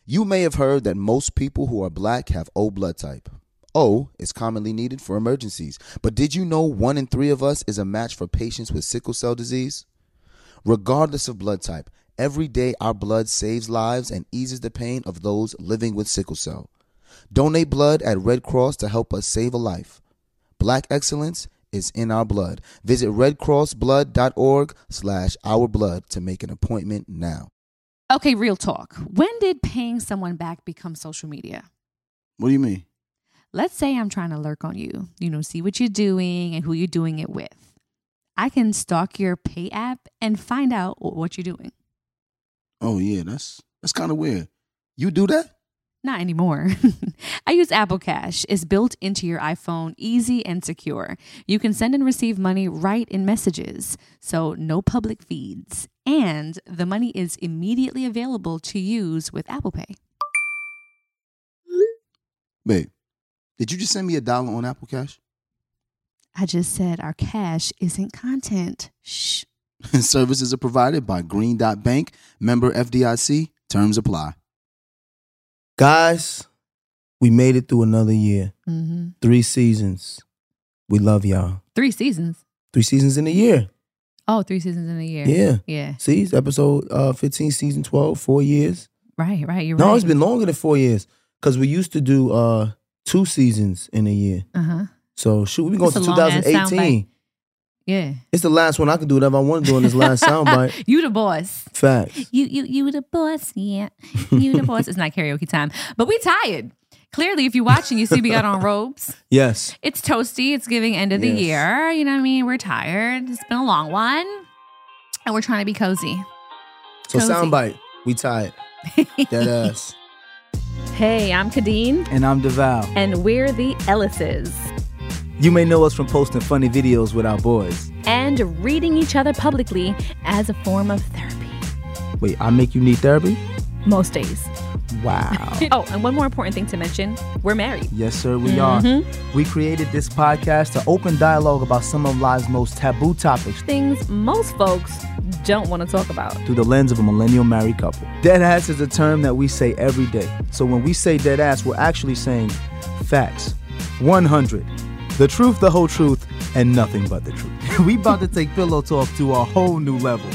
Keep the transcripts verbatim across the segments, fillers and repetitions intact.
You may have heard that most people who are black have O blood type. O is commonly needed for emergencies, but did you know one in three of us is a match for patients with sickle cell disease? Regardless of blood type, every day our blood saves lives and eases the pain of those living with sickle cell. Donate blood at Red Cross to help us save a life. Black excellence is in our blood. Visit redcrossblood.org slash our blood to make an appointment now. Okay, real talk. When did paying someone back become social media? What do you mean? Let's say I'm trying to lurk on you, you know, see what you're doing and who you're doing it with. I can stalk your pay app and find out what you're doing. Oh, yeah, that's that's kind of weird. You do that? Not anymore. I use Apple Cash. It's built into your iPhone, easy and secure. You can send and receive money right in messages, so no public feeds. And the money is immediately available to use with Apple Pay. Babe, did you just send me a dollar on Apple Cash? I just said our cash isn't content. Shh. Services are provided by Green Dot Bank, member F D I C. Terms apply. Guys, we made it through another year. Mm-hmm. Three seasons. We love y'all. Three seasons. Three seasons in a year. Oh, three seasons in a year. Yeah. Yeah. See, it's episode uh, fifteen, season twelve, four years. Right, right. You're no, right. it's been longer than four years because we used to do uh, two seasons in a year. Uh-huh. So, shoot, we're going It's to a long-ass twenty eighteen. Yeah. It's the last one. I can do whatever I want to do on this last soundbite. You the boss. Facts. You, you, you the boss. Yeah. You the boss. It's not karaoke time, but we tired. Clearly, if you're watching, you see we got on robes. Yes. It's toasty. It's giving end of the Yes. year. You know what I mean? We're tired. It's been a long one. And we're trying to be cozy. So, Cozy. soundbite. We tired. Dead ass. Hey, I'm Kadeen. And I'm DeVal. And we're the Ellises. You may know us from posting funny videos with our boys. And reading each other publicly as a form of therapy. Wait, I make you need therapy? Most days. Wow. Oh, and one more important thing to mention. We're married. Yes, sir, we Mm-hmm. are. We created this podcast to open dialogue about some of life's most taboo topics Things most folks don't want to talk about. through the lens of a millennial married couple. Dead ass is a term that we say every day. So when we say dead ass, we're actually saying facts. one hundred. The truth, the whole truth, and nothing but the truth. We about to take pillow talk to a whole new level.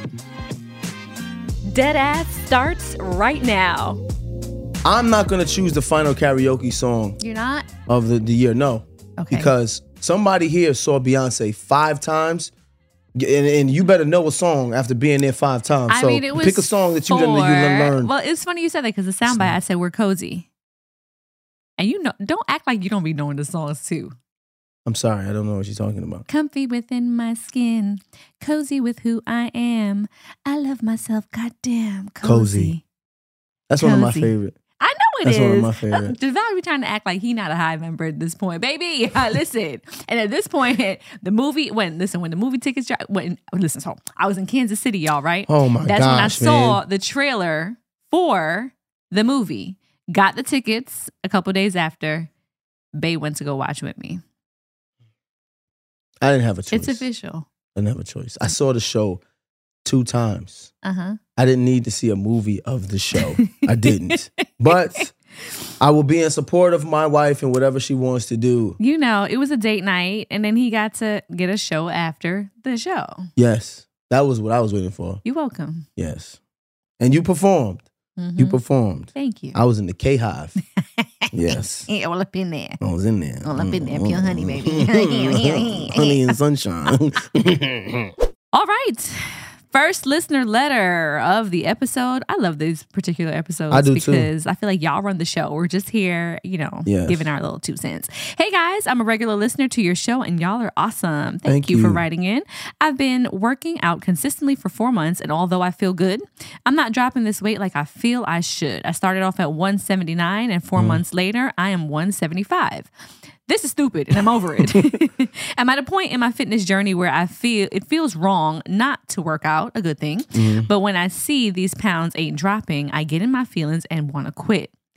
Deadass starts right now. I'm not going to choose the final karaoke song You're not? of the, the year. No. Okay. Because somebody here saw Beyonce five times. And, and you better know a song after being there five times. I so mean, it was pick a song that you, for, done, you learned. Well, it's funny you said that because the soundbite I said we're cozy. And you know, don't act like you don't be knowing the songs too. I'm sorry. I don't know what you're talking about. Comfy within my skin, cozy with who I am. I love myself, goddamn cozy. Cozy. That's one of my Cozy. favorite. I know it That's is. one of my favorite. DeVal be trying to act like he not a high member at this point. Baby, listen. And at this point, the movie, when, listen, when the movie tickets, dropped, when, listen, so I was in Kansas City, y'all, right? Oh my That's gosh, when I saw man. the trailer for the movie. Got the tickets a couple days after. Bae went to go watch with me. I didn't have a choice. It's official. I didn't have a choice. I saw the show two times. Uh-huh. I didn't need to see a movie of the show. I didn't. But I will be in support of my wife and whatever she wants to do. You know, it was a date night, and then he got to get a show after the show. Yes. That was what I was waiting for. You're welcome. Yes. And you performed. Mm-hmm. You performed. Thank you. I was in the K-Hive. Yes. Yeah, all up in there. I was in there. All up in there. Pure honey, baby. Honey and sunshine. All right. First listener letter of the episode. I love these particular episodes I do too. because I feel like y'all run the show. We're just here, you know, Yes. giving our little two cents. Hey guys, I'm a regular listener to your show and y'all are awesome. Thank, Thank you for you. writing in. I've been working out consistently for four months and although I feel good, I'm not dropping this weight like I feel I should. I started off at one seventy-nine and four Mm. months later, I am one seventy-five. This is stupid and I'm over it. I'm at a point in my fitness journey where I feel it feels wrong not to work out, a good thing. Mm-hmm. But when I see these pounds ain't dropping, I get in my feelings and want to quit.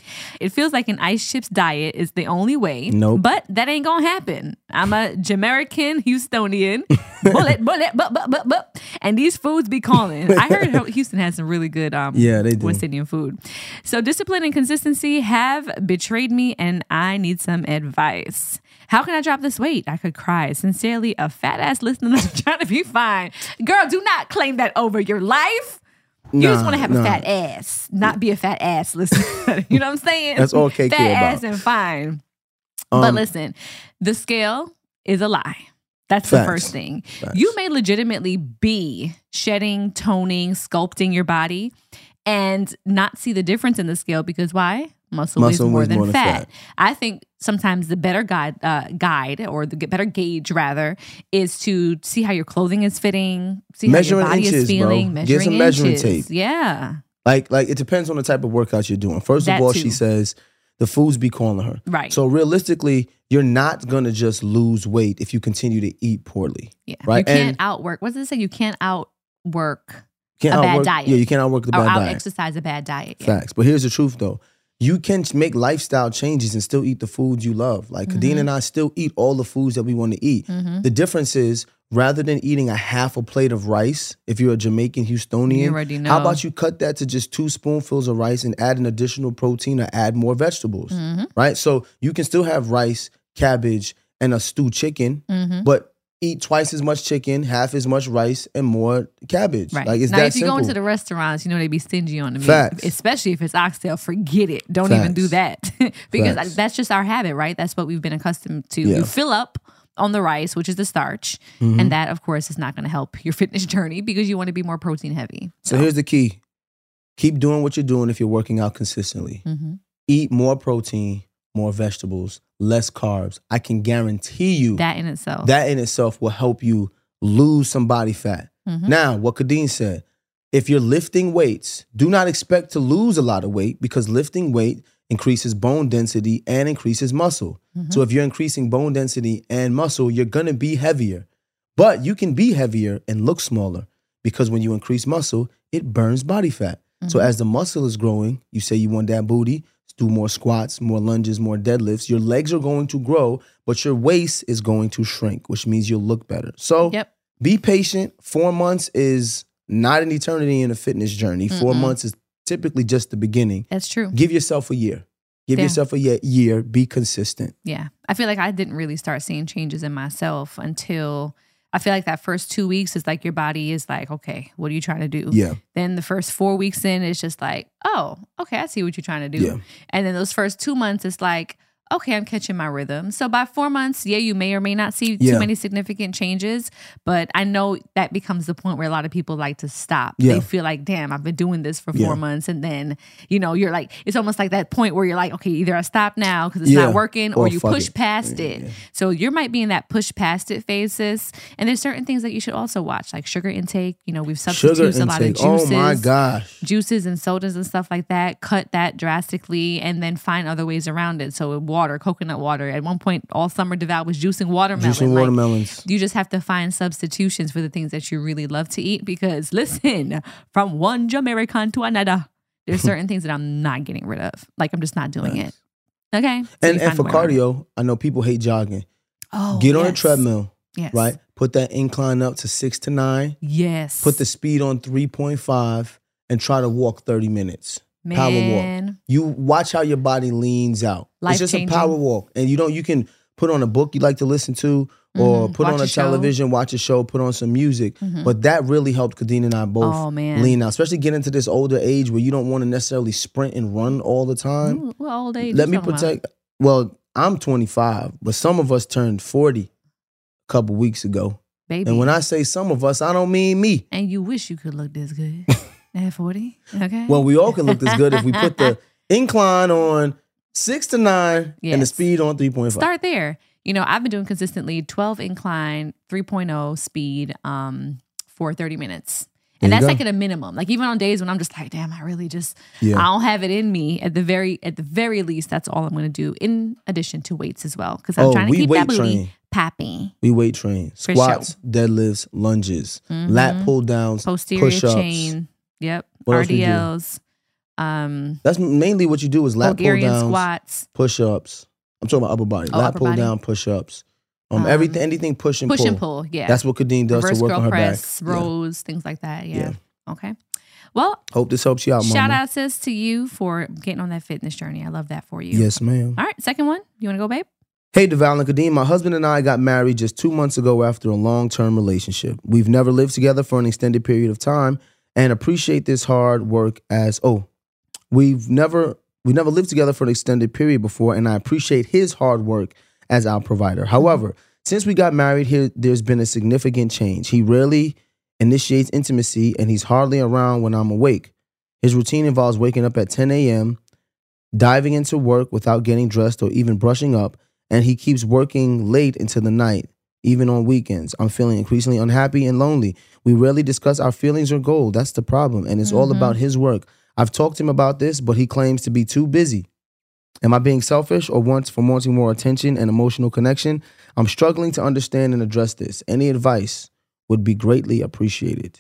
It feels like an ice chips diet is the only way. Nope. But that ain't gonna happen. I'm a Jamaican Houstonian. bullet, bullet, but, but, but, but. And these foods be calling. I heard Houston has some really good um, Yeah, they do. West Indian food. So discipline and consistency have betrayed me, and I need some advice. How can I drop this weight? I could cry. Sincerely, a fat ass listener trying to be fine. Girl, do not claim that over your life. You Nah, just want to have nah. a fat ass, not be a fat ass listener. You know what I'm saying? That's all K K fat about. ass and fine. but Um, listen, the scale is a lie. That's the Facts. first thing. Facts. You may legitimately be shedding, toning, sculpting your body and not see the difference in the scale because why? Muscle, weighs Muscle more weighs than more than fat. fat. I think sometimes the better guide, uh, guide or the better gauge rather is to see how your clothing is fitting, see Measuring how your body inches, is feeling, bro. measuring Get some measuring inches. tape. Yeah, Like, like it depends on the type of workouts you're doing. First That of all, too. she says the foods be calling her. Right. So realistically, you're not gonna just lose weight if you continue to eat poorly. yeah. Right. You can't And outwork. What does it say? You can't outwork can't a bad outwork, diet. Yeah, you can't outwork the or bad out diet. exercise a bad diet. Yeah. Facts. But here's the truth though. You can make lifestyle changes and still eat the foods you love. Like Mm-hmm. Kadeen and I still eat all the foods that we want to eat. The difference is rather than eating a half a plate of rice, if you're a Jamaican Houstonian, You already know. how about you cut that to just two spoonfuls of rice and add an additional protein or add more vegetables, Mm-hmm. right? So you can still have rice, cabbage, and a stewed chicken, Mm-hmm. but eat twice as much chicken, half as much rice, and more cabbage. Right. Like it's now, that if you simple. go into the restaurants, you know they be stingy on the meat, Facts. especially if it's oxtail. Forget it. Don't even Facts. do that because Facts. that's just our habit, right? That's what we've been accustomed to. Yeah. You fill up on the rice, which is the starch, Mm-hmm. and that, of course, is not going to help your fitness journey because you want to be more protein heavy. So here's the key. Keep doing what you're doing if you're working out consistently. Mhm. Eat more protein, more vegetables, less carbs. I can guarantee you that, that in itself. in itself will help you lose some body fat. Mhm. Now, what Kadeen said, if you're lifting weights, do not expect to lose a lot of weight because lifting weight increases bone density and increases muscle. Mm-hmm. So if you're increasing bone density and muscle, you're going to be heavier. But you can be heavier and look smaller because when you increase muscle, it burns body fat. So Mm-hmm. as the muscle is growing, you say you want that booty, do more squats, more lunges, more deadlifts. Your legs are going to grow, but your waist is going to shrink, which means you'll look better. So Yep. be patient. Four months is not an eternity in a fitness journey. Four months is typically just the beginning. That's true. Give yourself a year. Give Yeah. yourself a ye- year. Be consistent. Yeah. I feel like I didn't really start seeing changes in myself until I feel like that first two weeks is like your body is like, okay, what are you trying to do? Yeah. Then the first four weeks in, it's just like, oh, okay, I see what you're trying to do. Yeah. And then those first two months, it's like, okay, I'm catching my rhythm. So by four months, yeah, you may or may not see Yeah. too many significant changes, but I know that becomes the point where a lot of people like to stop. Yeah. They feel like, damn, I've been doing this for four Yeah. months. And then, you know, you're like, it's almost like that point where you're like, okay, either I stop now because it's Yeah. not working or Or you fuck push it. past it. So you might be in that push past it phase, sis. And there's certain things that you should also watch, like sugar intake. You know, we've Sugar substituted a lot of intake. juices Oh my gosh. juices and sodas and stuff like that, cut that drastically and then find other ways around it. So water, coconut water. At one point, all summer Deval was juicing watermelon. Juicing Like, watermelons. you just have to find substitutions for the things that you really love to eat because listen, from one Jamaican to another, there's certain things that I'm not getting rid of. Like I'm just not doing it. Okay. So And, you and find for a way around it. cardio, I know people hate jogging. Oh, Get on a yes. treadmill, Yes. right? Put that incline up to six to nine. Yes. Put the speed on three point five and try to walk thirty minutes. Power walk. Man. You watch how your body leans out. It's just a Life-changing. power walk. And you don't you can put on a book you like to listen to or Mhm. put Watch on a a show. Mm-hmm. television, watch a show, put on some music. But that really helped Kadeen and I both Oh, man. lean out. Especially getting into this older age where you don't want to necessarily sprint and run all the time. Ooh, what old age Let you me talking about? protect well, I'm twenty-five, but some of us turned forty a couple weeks ago. Baby. And when I say some of us, I don't mean me. And you wish you could look this good at forty. Okay. Well, we all can look this good if we put the incline on six to nine and the Yes. speed on three point five. Start there. You know, I've been doing consistently twelve incline, three oh speed um, for thirty minutes. And There you that's go. like at a minimum. Like even on days when I'm just like, damn, I really just, Yeah. I don't have it in me. At the very, at the very least, that's all I'm going to do. In addition to weights as well, because I'm Oh, trying to we keep weight that booty train. poppy. We weight train. For Squats, deadlifts, lunges, lat pull downs, Posterior push-ups. chain. Yep. What else we do? R D Ls. Um, That's mainly what you do is lat pull Bulgarian downs, squats. push ups. I'm talking about upper body. Oh, lat upper pull body. down, push ups. Um, Um, everything, anything push and Push pull. and pull, yeah. That's what Kadeen does Reverse to work curl on her press, back. Yeah. rows, things like that. Yeah. Okay. Well, Hope this helps you out, Mama. shout out, sis, to you for getting on that fitness journey. I love that for you. Yes, ma'am. All right, second one. You want to go, babe? Hey, Deval and Kadeen, my husband and I got married just two months ago after a long-term relationship. We've never lived together for an extended period of time and appreciate this hard work as, oh, we've never, we never lived together for an extended period before, and I appreciate his hard work as our provider. However, since we got married, here, there's been a significant change. He rarely initiates intimacy, and he's hardly around when I'm awake. His routine involves waking up at ten a.m., diving into work without getting dressed or even brushing up, and he keeps working late into the night, even on weekends. I'm feeling increasingly unhappy and lonely. We rarely discuss our feelings or goals. That's the problem, and it's all Mhm. about his work. I've talked to him about this, but he claims to be too busy. Am I being selfish or wants for wanting more attention and emotional connection? I'm struggling to understand and address this. Any advice would be greatly appreciated.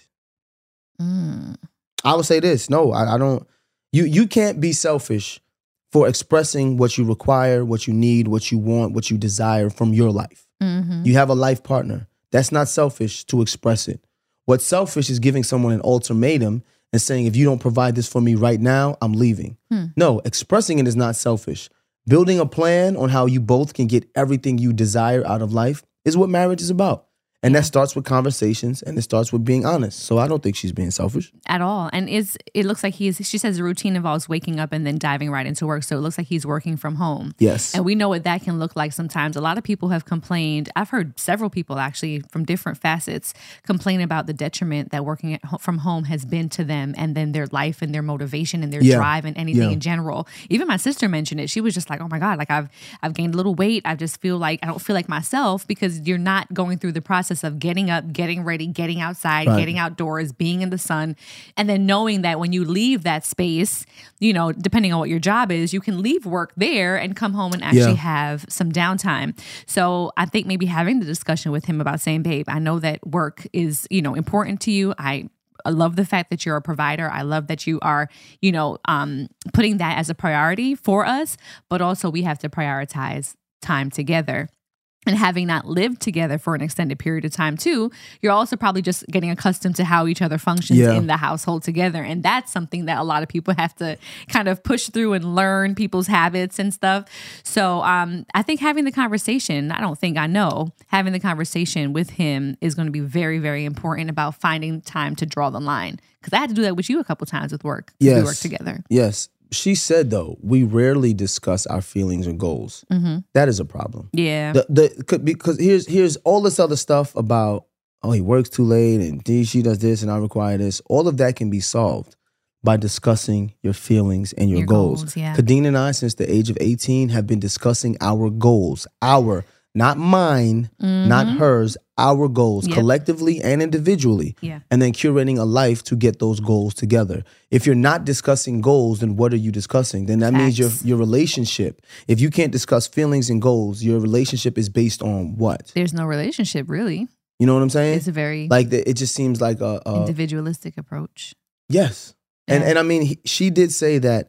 Mm. I would say this. No, I, I don't. You you can't be selfish for expressing what you require, what you need, what you want, what you desire from your life. Mm-hmm. You have a life partner. That's not selfish to express it. What's selfish is giving someone an ultimatum and saying, if you don't provide this for me right now, I'm leaving. Hmm. No, expressing it is not selfish. Building a plan on how you both can get everything you desire out of life is what marriage is about. And that starts with conversations, and it starts with being honest. So I don't think she's being selfish. At all. And is it looks like he's, she says the routine involves waking up and then diving right into work. So it looks like he's working from home. Yes. And we know what that can look like sometimes. A lot of people have complained. I've heard several people actually from different facets complain about the detriment that working at ho- from home has been to them and then their life and their motivation and their Yeah. drive and anything Yeah. in general. Even my sister mentioned it. She was just like, oh my God, like I've, I've gained a little weight. I just feel like I don't feel like myself because you're not going through the process of getting up, getting ready, getting outside, Right. getting outdoors, being in the sun, and then knowing that when you leave that space, you know, depending on what your job is, you can leave work there and come home and actually Yeah. have some downtime. So I think maybe having the discussion with him about saying, babe, I know that work is, you know, important to you. I I love the fact that you're a provider. I love that you are, you know, um, putting that as a priority for us, but also we have to prioritize time together. And having not lived together for an extended period of time too, you're also probably just getting accustomed to how each other functions Yeah. in the household together. And that's something that a lot of people have to kind of push through and learn people's habits and stuff. So um, I think having the conversation, I don't think I know, having the conversation with him is going to be very, very important about finding time to draw the line. Because I had to do that with you a couple times with work. Yes. We work together. Yes. She said, though, we rarely discuss our feelings and goals. Mm-hmm. That is a problem. Yeah. The, the, could- because here's here's all this other stuff about, oh, he works too late and he- she does this and I require this. All of that can be solved by discussing your feelings and your, Your goals. goals, yeah. Kadeen and I, since the age of eighteen, have been discussing our goals. Our, not mine, not hers, our goals, Yep. collectively and individually. Yeah. And then curating a life to get those goals together. If you're not discussing goals, then what are you discussing? Then that means your Facts. your relationship. If you can't discuss feelings and goals, your relationship is based on what? There's no relationship really. You know what I'm saying? It's a very Like the, it just seems like a, a individualistic approach. yes. And Yeah. and I mean, he, she did say that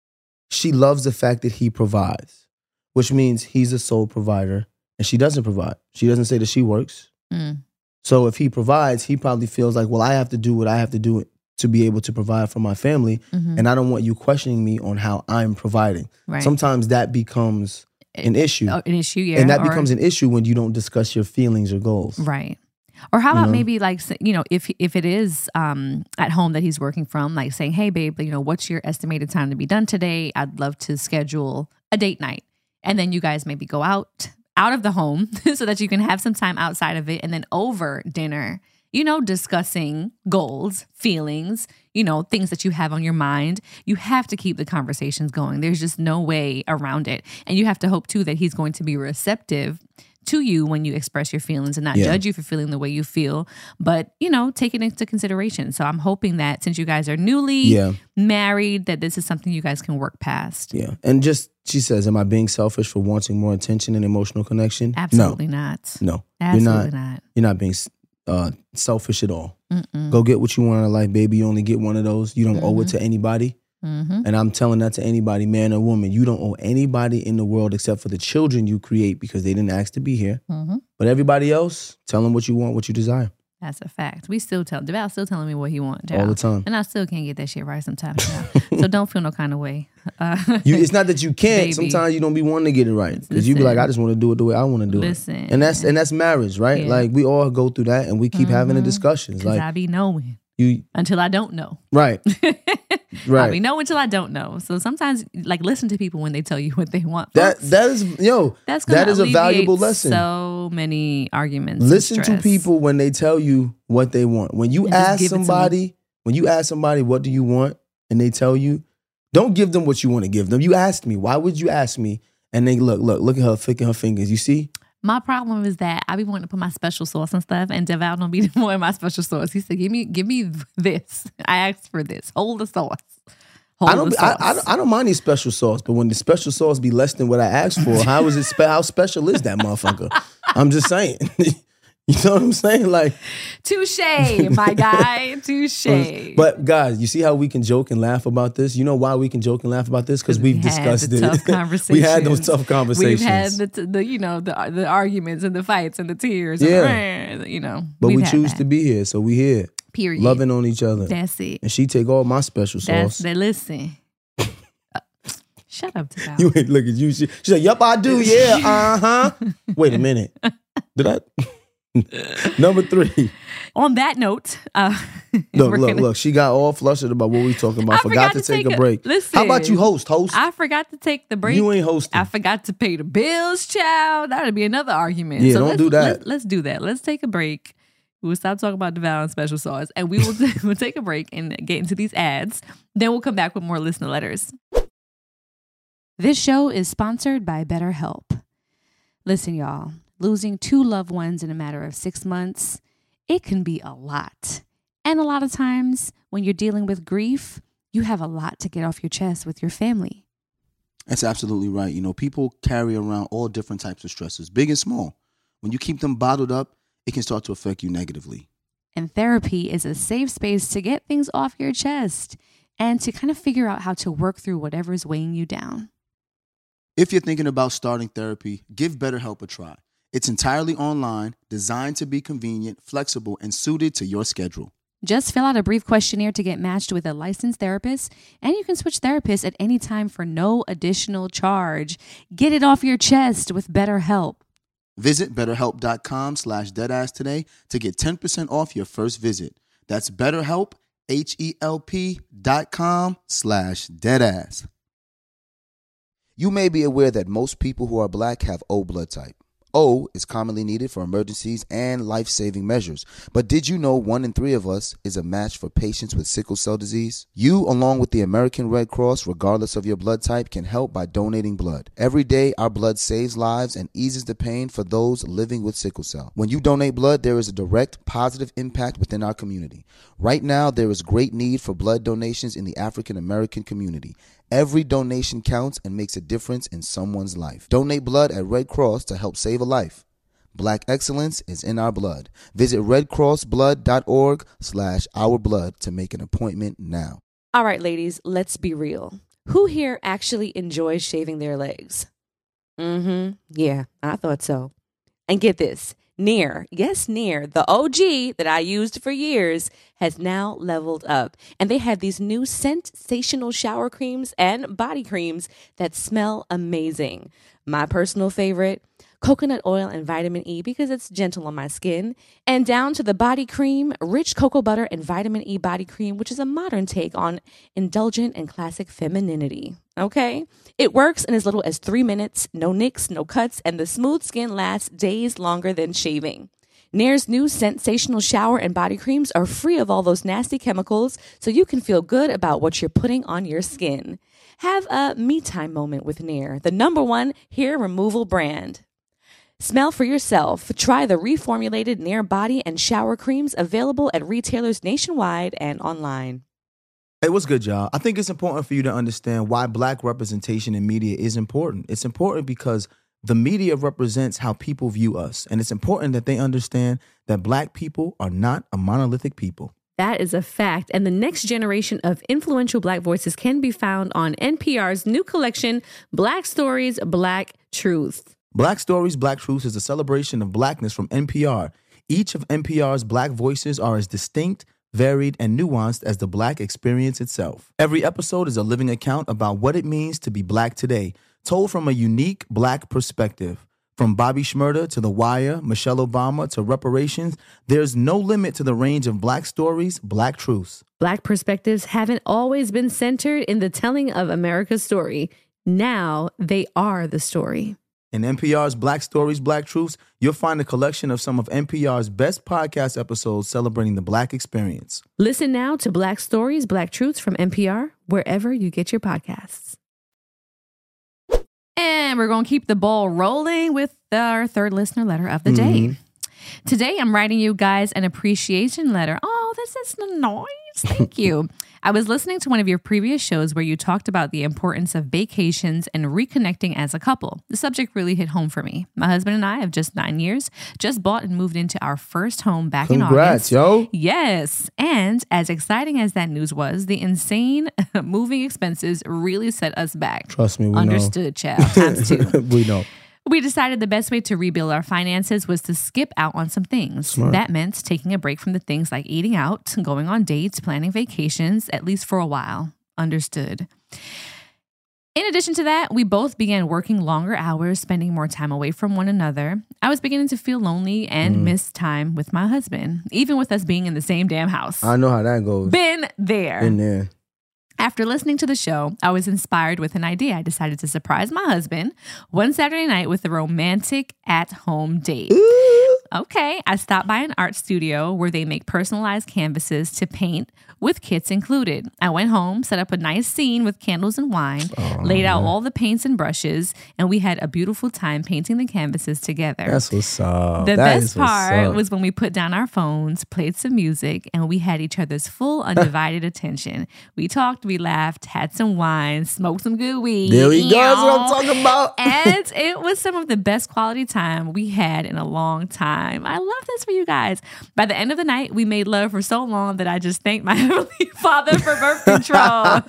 she loves the fact that he provides, which means he's a sole provider, and she doesn't provide. She doesn't say that she works. Mm. So if he provides, he probably feels like, well, I have to do what I have to do to be able to provide for my family, Mhm. and I don't want you questioning me on how I'm providing. Right. Sometimes that becomes an issue, Oh, an issue, yeah. and that or- becomes an issue when you don't discuss your feelings or goals. right. Or how You about know? maybe like, s- you know, if if it is um, at home that he's working from, like saying, hey, babe, you know, what's your estimated time to be done today? I'd love to schedule a date night. And then you guys maybe go out, out of the home so that you can have some time outside of it. And then over dinner, you know, discussing goals, feelings, you know, things that you have on your mind. You have to keep the conversations going. There's just no way around it. And you have to hope too that he's going to be receptive to you when you express your feelings and not Yeah. judge you for feeling the way you feel, but, you know, take it into consideration. So I'm hoping that since you guys are newly Yeah. married, that this is something you guys can work past. Yeah. And just, she says, am I being selfish for wanting more attention and emotional connection? Absolutely not. No. No. Absolutely you're not, not. You're not being uh, selfish at all. Mm-mm. Go get what you want in life, baby. You only get one of those. You don't owe it Mm-hmm. to anybody. Mm-hmm. And I'm telling that to anybody, man or woman. You don't owe anybody in the world except for the children you create because they didn't ask to be here. Mm-hmm. But everybody else, tell them what you want, what you desire. That's a fact. We still tell DeVal still telling me what he wants, all the time, and I still can't get that shit right sometimes. So don't feel no kind of way. Uh, you, it's not that you can't. Baby. Sometimes you don't be wanting to get it right because you be like, I just want to do it the way I want to do listen. it. And that's and that's marriage, right? Yeah. Like we all go through that, and we keep mm-hmm. having the discussions. Like I be knowing you until I don't know. Right. Right. I be know until I don't know. So sometimes, like, listen to people when they tell you what they want. That folks. that is yo. That's that is a alleviate valuable lesson. So many arguments. Listen to people when they tell you what they want. When you And just ask give it to somebody, when you ask somebody, what do you want, and they tell you, don't give them what you want to give them. You asked me. Why would you ask me? And they look, look, look at her flicking her fingers. You see? My problem is that I be wanting to put my special sauce and stuff, and DeVal don't be wanting my special sauce. He said, "Give me, give me this. I asked for this. Hold the sauce." Hold I don't, the I, sauce. I, don't, I don't mind these special sauce, but when the special sauce be less than what I asked for, how is it? Spe- how special is that motherfucker? I'm just saying. You know what I'm saying? Like, touche, my guy, touche. But guys, you see how we can joke and laugh about this? You know why we can joke and laugh about this? Because we've we discussed had the it. tough conversations. We had those tough conversations. We've had the, the you know the the arguments and the fights and the tears. Yeah. And, you know, but we we've had choose that. to be here, so we here. Period. Loving on each other. That's it. And she take all my special That's sauce. that. Listen. Uh, shut up, DeVal. You ain't look at you. She, she's like, "Yup, I do. Yeah, uh huh." Wait a minute. Did I? Number three. On that note, uh, Look, we're look, gonna- look. She got all flustered about what we talking about. I Forgot, to take, a break. Listen, How about you host? Host. I forgot to take the break. You ain't hosting. I forgot to pay the bills, child. That'd be another argument. Yeah, so don't let's, do that. Let's, let's do that. Let's take a break. We'll stop talking about DeVal and special sauce, and we will we'll take a break and get into these ads. Then we'll come back with more listener letters. This show is sponsored by BetterHelp. Listen, y'all, losing two loved ones in a matter of six months, it can be a lot. And a lot of times when you're dealing with grief, you have a lot to get off your chest with your family. That's absolutely right. You know, people carry around all different types of stresses, big and small. When you keep them bottled up, it can start to affect you negatively. And therapy is a safe space to get things off your chest and to kind of figure out how to work through whatever is weighing you down. If you're thinking about starting therapy, give BetterHelp a try. It's entirely online, designed to be convenient, flexible, and suited to your schedule. Just fill out a brief questionnaire to get matched with a licensed therapist, and you can switch therapists at any time for no additional charge. Get it off your chest with BetterHelp. Visit betterhelp.com slash deadass today to get ten percent off your first visit. That's BetterHelp, H-E-L-P dot com slash deadass. You may be aware that most people who are black have O blood type. O is commonly needed for emergencies and life-saving measures. But did you know one in three of us is a match for patients with sickle cell disease? You, along with the American Red Cross, regardless of your blood type, can help by donating blood. Every day, our blood saves lives and eases the pain for those living with sickle cell. When you donate blood, there is a direct positive impact within our community. Right now, there is great need for blood donations in the African American community. Every donation counts and makes a difference in someone's life. Donate blood at Red Cross to help save a life. Black excellence is in our blood. Visit redcrossblood.org slash our blood to make an appointment now. All right, ladies, let's be real. Who here actually enjoys shaving their legs? Mm-hmm. Yeah, I thought so. And get this. Nair, yes, Nair, the O G that I used for years, has now leveled up. And they have these new sensational shower creams and body creams that smell amazing. My personal favorite, coconut oil and vitamin E because it's gentle on my skin. And down to the body cream, rich cocoa butter and vitamin E body cream, which is a modern take on indulgent and classic femininity. Okay? It works in as little as three minutes, no nicks, no cuts, and the smooth skin lasts days longer than shaving. Nair's new sensational shower and body creams are free of all those nasty chemicals, so you can feel good about what you're putting on your skin. Have a me time moment with Nair, the number one hair removal brand. Smell for yourself. Try the reformulated Nair body and shower creams available at retailers nationwide and online. Hey, what's good, y'all? I think it's important for you to understand why black representation in media is important. It's important because the media represents how people view us. And it's important that they understand that black people are not a monolithic people. That is a fact. And the next generation of influential Black voices can be found on N P R's new collection, Black Stories, Black Truth. Black Stories, Black Truths is a celebration of Blackness from N P R. Each of N P R's Black voices are as distinct, varied, and nuanced as the Black experience itself. Every episode is a living account about what it means to be Black today, told from a unique Black perspective. From Bobby Shmurda to The Wire, Michelle Obama to reparations, there's no limit to the range of Black stories, Black truths. Black perspectives haven't always been centered in the telling of America's story. Now they are the story. In N P R's Black Stories, Black Truths, you'll find a collection of some of N P R's best podcast episodes celebrating the Black experience. Listen now to Black Stories, Black Truths from N P R, wherever you get your podcasts. And we're going to keep the ball rolling with our third listener letter of the Mm-hmm. day. Today, I'm writing you guys an appreciation letter. Oh, this is nice. Thank you. I was listening to one of your previous shows where you talked about the importance of vacations and reconnecting as a couple. The subject really hit home for me. My husband and I, of just nine years, just bought and moved into our first home back in Congrats, August. yo. Yes. And as exciting as that news was, the insane moving expenses really set us back. Trust me, we Understood, child. Times two. know. we know. We decided the best way to rebuild our finances was to skip out on some things. Smart. That meant taking a break from the things like eating out, going on dates, planning vacations, at least for a while. Understood. In addition to that, we both began working longer hours, spending more time away from one another. I was beginning to feel lonely and Mm. miss time with my husband, even with us being in the same damn house. I know how that goes. Been there. In there. After listening to the show, I was inspired with an idea. I decided to surprise my husband one Saturday night with a romantic at-home date. Okay, I stopped by an art studio where they make personalized canvases to paint with kits included. I went home, set up a nice scene with candles and wine, Oh, laid out man. all the paints and brushes, and we had a beautiful time painting the canvases together. That's what's up. The That is best what's part up. was when we put down our phones, played some music, and we had each other's full undivided attention. We talked, we laughed, had some wine, smoked some good weed. There we go. That's what I'm Yaw. talking about. And it was some of the best quality time we had in a long time. I love this for you guys. By the end of the night, we made love for so long that I just thanked my Heavenly Father for birth control.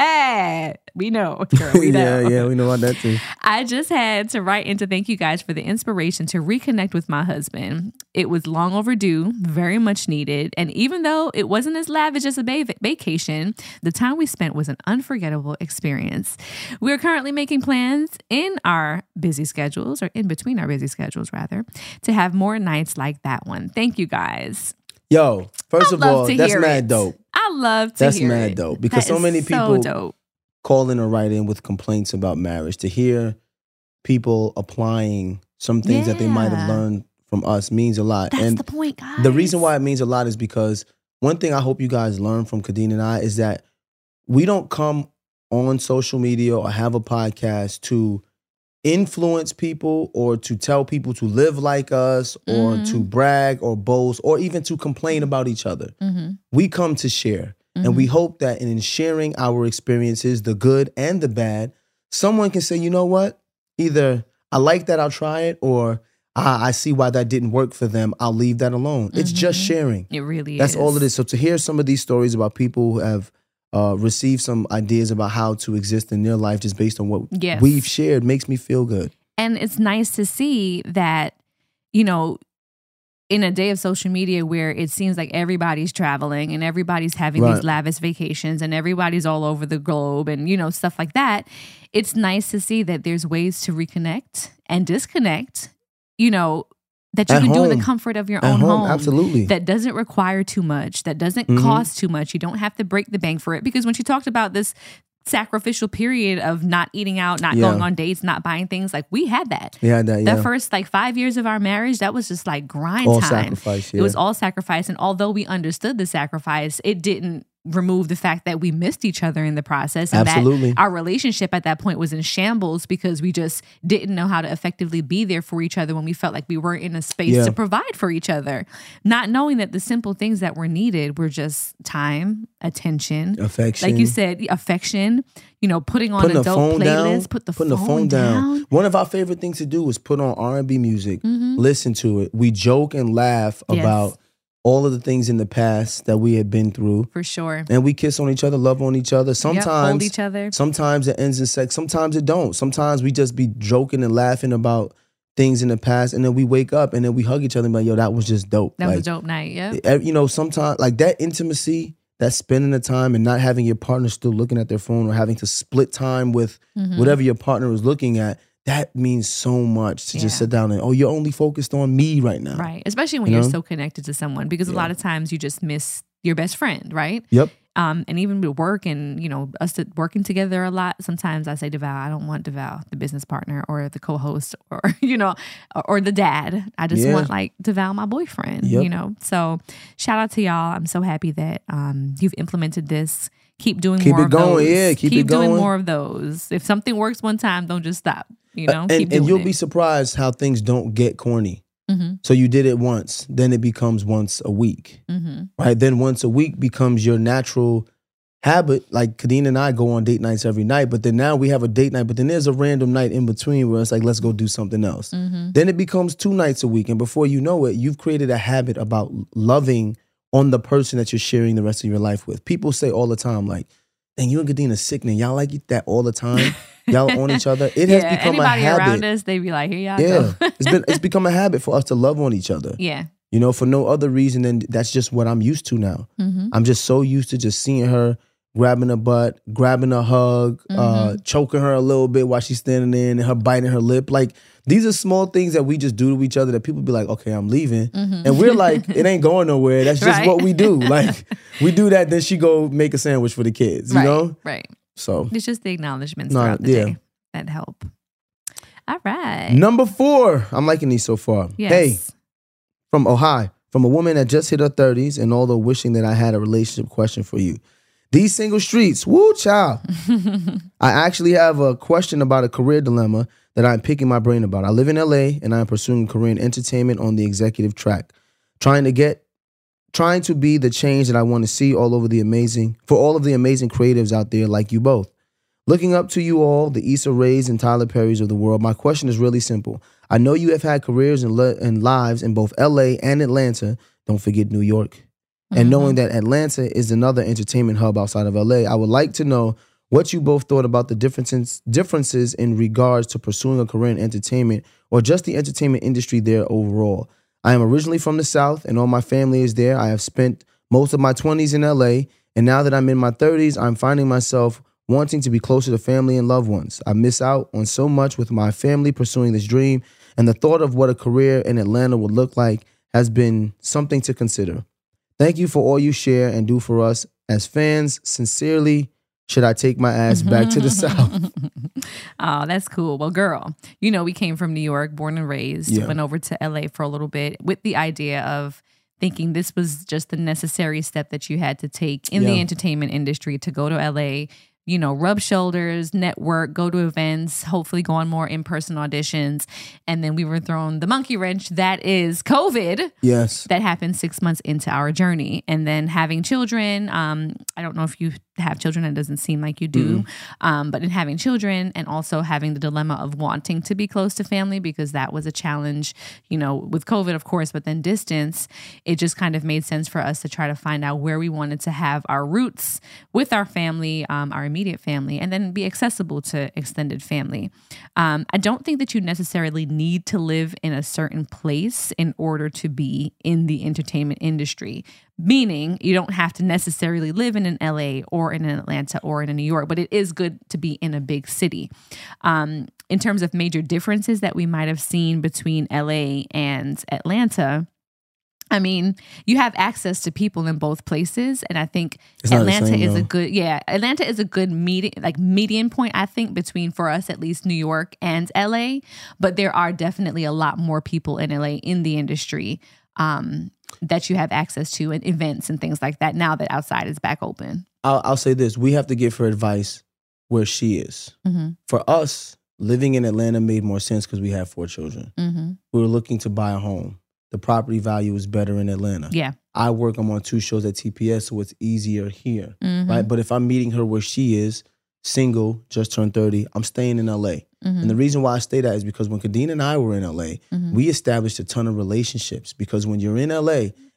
Hey, we know, girl, we know. yeah, yeah, we know about that too. I just had to write in to thank you guys for the inspiration to reconnect with my husband. It was long overdue, very much needed. And even though it wasn't as lavish as a va- vacation, the time we spent was an unforgettable experience. We're currently making plans in our busy schedules, or in between our busy schedules, rather, to have more nights like that one. Thank you guys. Yo, first I of love all, to that's hear mad it. dope. I love to That's hear mad it. dope, because That so is many so people dope. call in or write in with complaints about marriage. To hear people applying some things that they might have Yeah. learned from us means a lot. That's and the point, guys. the reason why it means a lot is because one thing I hope you guys learn from Khadeen and I is that we don't come on social media or have a podcast to influence people or to tell people to live like us or Mhm. to brag or boast or even to complain about each other. Mm-hmm. We come to share. And we hope that in sharing our experiences, the good and the bad, someone can say, you know what? Either I like that, I'll try it, or I, I see why that didn't work for them. I'll leave that alone. It's just Mhm. sharing. It really That's is. all it is. So to hear some of these stories about people who have uh, received some ideas about how to exist in their life just based on what Yes. we've shared makes me feel good. And it's nice to see that, you know, in a day of social media where it seems like everybody's traveling and everybody's having Right. these lavish vacations and everybody's all over the globe and, you know, stuff like that, it's nice to see that there's ways to reconnect and disconnect, you know, that you At can do in home. the comfort of your At own home, home. absolutely. That doesn't require too much, that doesn't Mhm. cost too much. You don't have to break the bank for it. Because when she talked about this sacrificial period of not eating out, not Yeah. going on dates, not buying things, like we had that. Yeah, that, yeah. The first like five years of our marriage, that was just like grind All time. sacrifice, It was yeah. all sacrifice. And although we understood the sacrifice, it didn't remove the fact that we missed each other in the process. And Absolutely. that our relationship at that point was in shambles because we just didn't know how to effectively be there for each other when we felt like we weren't in a space Yeah. to provide for each other. Not knowing that the simple things that were needed were just time, attention, Affection. like you said, affection, you know, putting on Putting the adult phone playlists, down. put the putting phone, the phone down. down. One of our favorite things to do is put on R and B music, Mhm. listen to it. We joke and laugh Yes. about all of the things in the past that we had been through. For sure. And we kiss on each other, love on each other. Sometimes Yep, hold each other. Sometimes it ends in sex. Sometimes it don't. Sometimes we just be joking and laughing about things in the past, and then we wake up and then we hug each other and be like, yo, that was just dope. That like, was a dope night, yeah. You know, sometimes like that intimacy, that spending the time and not having your partner still looking at their phone or having to split time with Mhm. whatever your partner is looking at, that means so much to just Yeah. sit down and, oh, you're only focused on me right now. Right. Especially when You you are know? so connected to someone, because a Yeah. lot of times you just miss your best friend, right? Yep. Um, and even with work and, you know, us to- working together a lot, sometimes I say DeVal, I don't want DeVal, the business partner or the co-host or, you know, or, or the dad. I just Yeah. want like DeVal, my boyfriend, Yep. you know? So shout out to y'all. I'm so happy that um, you've implemented this. Keep doing Keep more it of going. those. Yeah, keep it doing going. more of those. If something works one time, don't just stop, you know? and keep and doing you'll it. be surprised how things don't get corny. Mm-hmm, So you did it once, then it becomes once a week, mm-hmm. right? Then once a week becomes your natural habit. Like Kadeen and I go on date nights every night, but then now we have a date night, but then there's a random night in between where it's like, let's go do something else. Mm-hmm. Then it becomes two nights a week. And before you know it, you've created a habit about loving on the person that you're sharing the rest of your life with. People say all the time, like, dang, you and Kadeen are sickening. Y'all like that all the time. Y'all on each other. It has yeah, become a anybody habit. around us, they be like, here y'all Yeah, go. it's been it's become a habit for us to love on each other. Yeah. You know, for no other reason than that's just what I'm used to now. Mm-hmm. I'm just so used to just seeing her, grabbing her butt, grabbing a hug, uh, Mm-hmm. choking her a little bit while she's standing there, and her biting her lip. Like these are small things that we just do to each other that people be like, okay, I'm leaving, and we're like, it ain't going nowhere. That's just Right. what we do. Like we do that, then she go make a sandwich for the kids. You right, know, right. so It's just the acknowledgments No, throughout the yeah. day that help. All right. number four, I'm liking these so far. Yes. Hey, from Ohio, from a woman that just hit her thirties, and although wishing that I had a relationship question for you. These single streets, woo child. I actually have a question about a career dilemma that I'm picking my brain about. I live in L A and I'm pursuing a career in entertainment on the executive track, trying to get, trying to be the change that I want to see all over the amazing, for all of the amazing creatives out there like you both. Looking up to you all, the Issa Raes and Tyler Perrys of the world, my question is really simple. I know you have had careers and, li- and lives in both L A and Atlanta. Don't forget New York. And knowing that Atlanta is another entertainment hub outside of L A, I would like to know what you both thought about the differences differences in regards to pursuing a career in entertainment or just the entertainment industry there overall. I am originally from the South and all my family is there. I have spent most of my twenties in L A, and now that I'm in my thirties, I'm finding myself wanting to be closer to family and loved ones. I miss out on so much with my family pursuing this dream, and the thought of what a career in Atlanta would look like has been something to consider. Thank you for all you share and do for us as fans. Sincerely, should I take my ass back to the South? Oh, that's cool. Well, girl, you know, we came from New York, born and raised, Yeah. went over to L A for a little bit with the idea of thinking this was just the necessary step that you had to take in the Yeah. entertainment industry to go to L A, you know, rub shoulders, network, go to events, hopefully go on more in-person auditions. And then we were thrown the monkey wrench that is COVID. Yes. That happened six months into our journey. And then having children, um, I don't know if you have children, it doesn't seem like you do, um, but in having children and also having the dilemma of wanting to be close to family, because that was a challenge, you know, with COVID, of course, but then distance, it just kind of made sense for us to try to find out where we wanted to have our roots with our family, um, our immediate family, and then be accessible to extended family. Um, I don't think that you necessarily need to live in a certain place in order to be in the entertainment industry. Meaning you don't have to necessarily live in an L A or in an Atlanta or in a New York, but it is good to be in a big city. Um, in terms of major differences that we might have seen between L A and Atlanta, I mean, you have access to people in both places, and I think It's not the Atlanta same, is a though. good, yeah, Atlanta is a good median, like median point, I think, between, for us at least, New York and L A. But there are definitely a lot more people in L A in the industry um, that you have access to, and events and things like that. Now that outside is back open. I'll, I'll say this. We have to give her advice where she is. Mm-hmm. For us, living in Atlanta made more sense because we have four children. Mm-hmm. We were looking to buy a home. The property value is better in Atlanta. Yeah. I work, I'm on two shows at T P S, so it's easier here, Mm-hmm. right? But if I'm meeting her where she is, single, just turned thirty, I'm staying in L A. Mm-hmm. And the reason why I stay that is because when Kadeen and I were in L A, Mhm. we established a ton of relationships, because when you're in L A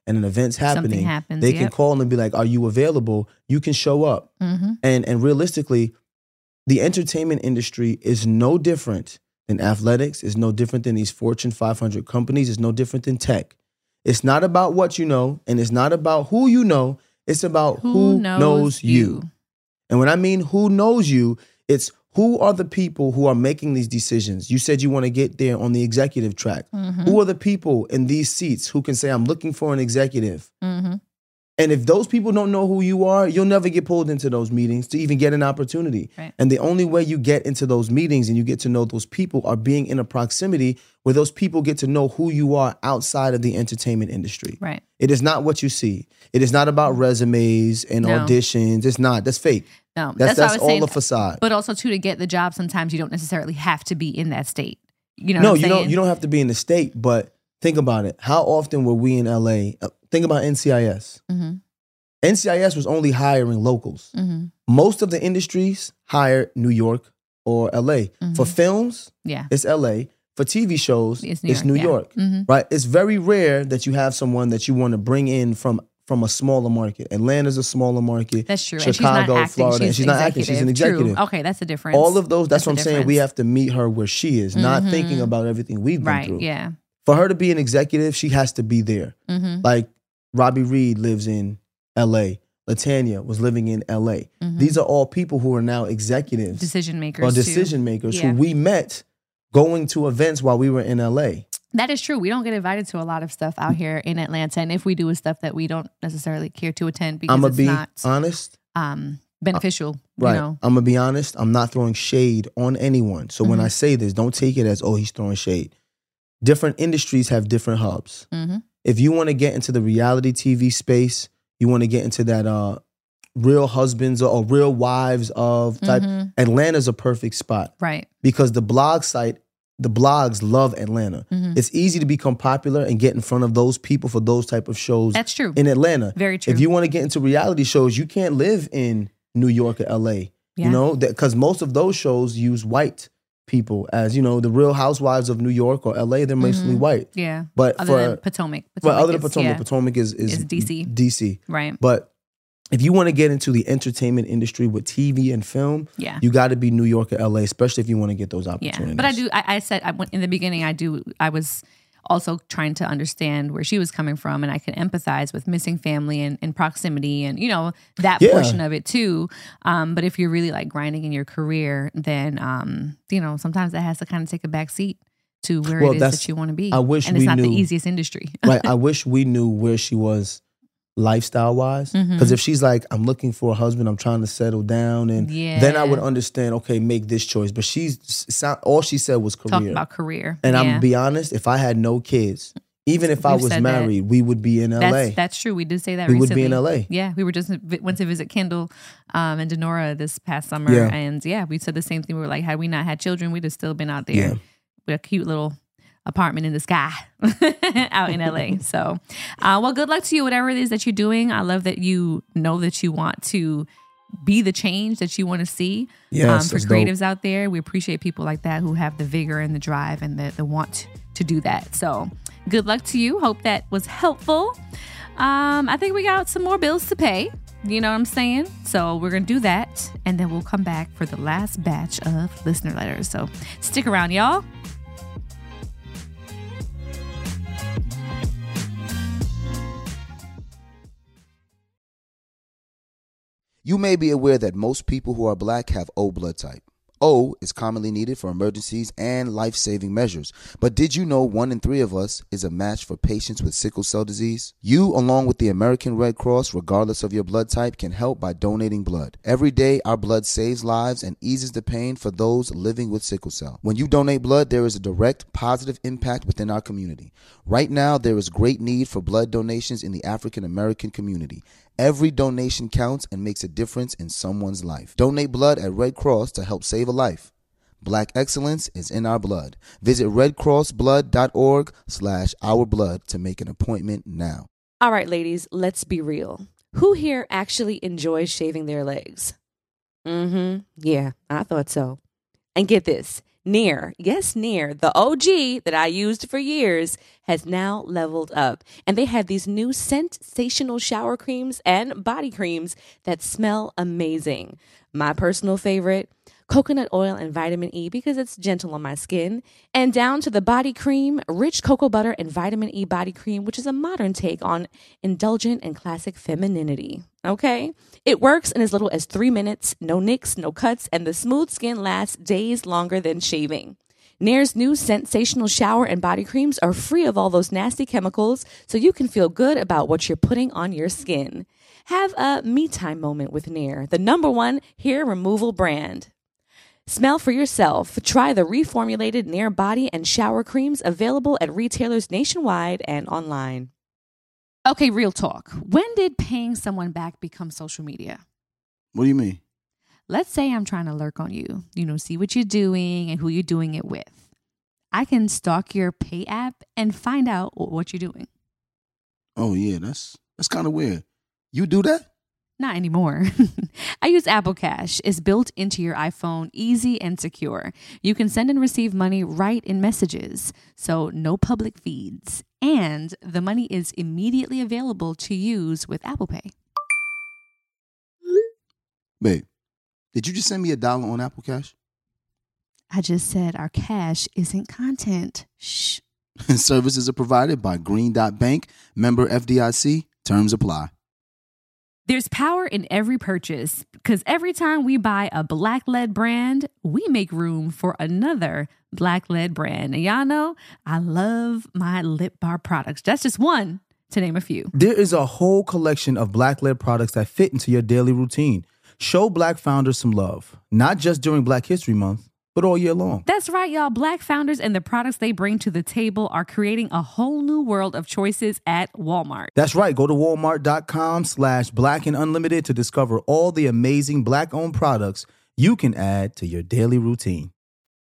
and an event's happening, happens, they can yep. call and be like, are you available? You can show up. Mm-hmm. And and realistically, the entertainment industry is no different than athletics. It's no different than these Fortune five hundred companies. It's no different than tech. It's not about what you know, and it's not about who you know. It's about who, Who knows, knows you. you. And when I mean who knows you, it's who are the people who are making these decisions. You said you want to get there on the executive track. Mm-hmm. Who are the people in these seats who can say, I'm looking for an executive? Mm-hmm. And if those people don't know who you are, you'll never get pulled into those meetings to even get an opportunity. Right. And the only way you get into those meetings and you get to know those people are being in a proximity where those people get to know who you are outside of the entertainment industry. Right. It is not what you see. It is not about resumes and No. auditions. It's not. That's fake. No, That's that's, that's, what I was all saying. a facade. But also, too, to get the job, sometimes you don't necessarily have to be in that state. You know no, what I'm you saying? don't. You don't have to be in the state. But think about it. How often were we in L A? Uh, Think about N C I S. Mm-hmm. N C I S was only hiring locals. Mm-hmm. Most of the industries hire New York or L A. Mhm. For films, Yeah. it's L A. For T V shows, It's it's New New, York, York. yeah. Mhm. Right? It's very rare that you have someone that you want to bring in from from a smaller market. Atlanta's a smaller market. That's true. Chicago, and she's not acting. Florida. and she's not acting. She's an executive. True. Okay, that's the difference. All of those, that's, That's what I'm the saying. We difference. have to meet her where she is, not Mhm. thinking about everything we've been Right, through. yeah. For her to be an executive, she has to be there. Mm-hmm. Like Robbie Reed lives in L A. Latanya was living in L A. Mhm. These are all people who are now executives Decision makers, or too. decision makers Yeah. who we met going to events while we were in L A. That is true. We don't get invited to a lot of stuff out here in Atlanta. And if we do, it's stuff that we don't necessarily care to attend because I'm gonna it's be not honest. um, beneficial. Right. You know? I'm gonna be honest. I'm not throwing shade on anyone. So when Mhm. I say this, don't take it as, oh, he's throwing shade. Different industries have different hubs. Mm-hmm. If you want to get into the reality T V space, you want to get into that uh, real husbands or, or real wives of type, Mhm. Atlanta's a perfect spot Right. because the blog site, the blogs love Atlanta. Mhm. It's easy to become popular and get in front of those people for those type of shows That's true. in Atlanta. Very true. If you want to get into reality shows, you can't live in New York or L A. Yeah. You know, because most of those shows use white people as, you know, the Real Housewives of New York or L A, they're mostly Mhm. white. Yeah. But Other for than Potomac. but other than is- Potomac, yeah. Potomac is is, Is D C. D C. Right. But if you want to get into the entertainment industry with T V and film, Yeah. you got to be New York or L A, especially if you want to get those Yeah. opportunities. But I do, I, I said I went, in the beginning, I do, I was also trying to understand where she was coming from, and I could empathize with missing family and, and proximity and, you know, that Yeah. portion of it too. Um, but if you're really like grinding in your career, then, um, you know, sometimes that has to kind of take a back seat to where Well, it is that's- that you want to be. I wish and it's we not the knew- easiest industry. Right. I wish we knew where she was lifestyle wise. Because Mhm. if she's like, I'm looking for a husband, I'm trying to settle down, and then I would Yeah. understand, okay, make this choice. But she's sound, all she said was career. Talk about career. and I'm yeah. gonna be honest, if I had no kids, even if I We've was said that. married, we would be in L A. That's, that's true. We did say that We would recently. be in L A. Yeah, we were just went to visit Kendall um, and Denora this past summer, Yeah. and yeah, we said the same thing. We were like, had we not had children, we'd have still been out there Yeah. with a cute little apartment in the sky out in L A. So, uh, well, good luck to you, whatever it is that you're doing. I love that you know that you want to be the change that you want to see Yes, um, for that's dope. creatives out there. We appreciate people like that who have the vigor and the drive and the, the want to do that. So good luck to you. Hope that was helpful. Um, I think we got some more bills to pay. You know what I'm saying? So we're going to do that. And then we'll come back for the last batch of listener letters. So stick around, y'all. You may be aware that most people who are black have O blood type. O is commonly needed for emergencies and life-saving measures. But did you know one in three of us is a match for patients with sickle cell disease? You, along with the American Red Cross, regardless of your blood type, can help by donating blood. Every day, our blood saves lives and eases the pain for those living with sickle cell. When you donate blood, there is a direct positive impact within our community. Right now, there is great need for blood donations in the African American community. Every donation counts and makes a difference in someone's life. Donate blood at Red Cross to help save a life. Black excellence is in our blood. Visit redcrossblood.org slash our blood to make an appointment now. All right, ladies, let's be real. Who here actually enjoys shaving their legs? Mm-hmm. Yeah, I thought so. And get this. Nair, yes, Nair, the O G that I used for years, has now leveled up. And they have these new sensational shower creams and body creams that smell amazing. My personal favorite, coconut oil and vitamin E because it's gentle on my skin. And down to the body cream, rich cocoa butter and vitamin E body cream, which is a modern take on indulgent and classic femininity. Okay? It works in as little as three minutes, no nicks, no cuts, and the smooth skin lasts days longer than shaving. Nair's new sensational shower and body creams are free of all those nasty chemicals, so you can feel good about what you're putting on your skin. Have a me time moment with Nair, the number one hair removal brand. Smell for yourself. Try the reformulated Nair body and shower creams available at retailers nationwide and online. Okay, real talk. When did paying someone back become social media? What do you mean? Let's say I'm trying to lurk on you, you know, see what you're doing and who you're doing it with. I can stalk your pay app and find out what you're doing. Oh, yeah, that's that's kind of weird. You do that? Not anymore. I use Apple Cash. It's built into your iPhone, easy and secure. You can send and receive money right in messages, so no public feeds. And the money is immediately available to use with Apple Pay. Babe, did you just send me a dollar on Apple Cash? I just said our cash isn't content. Shh. Services are provided by Green Dot Bank, member F D I C. Terms apply. There's power in every purchase because every time we buy a black-led brand, we make room for another black-led brand. And y'all know I love my Lip Bar products. That's just one to name a few. There is a whole collection of black-led products that fit into your daily routine. Show Black founders some love, not just during Black History Month, but all year long. That's right, y'all. Black founders and the products they bring to the table are creating a whole new world of choices at Walmart. That's right. Go to walmart.com slash black and unlimited to discover all the amazing Black-owned products you can add to your daily routine.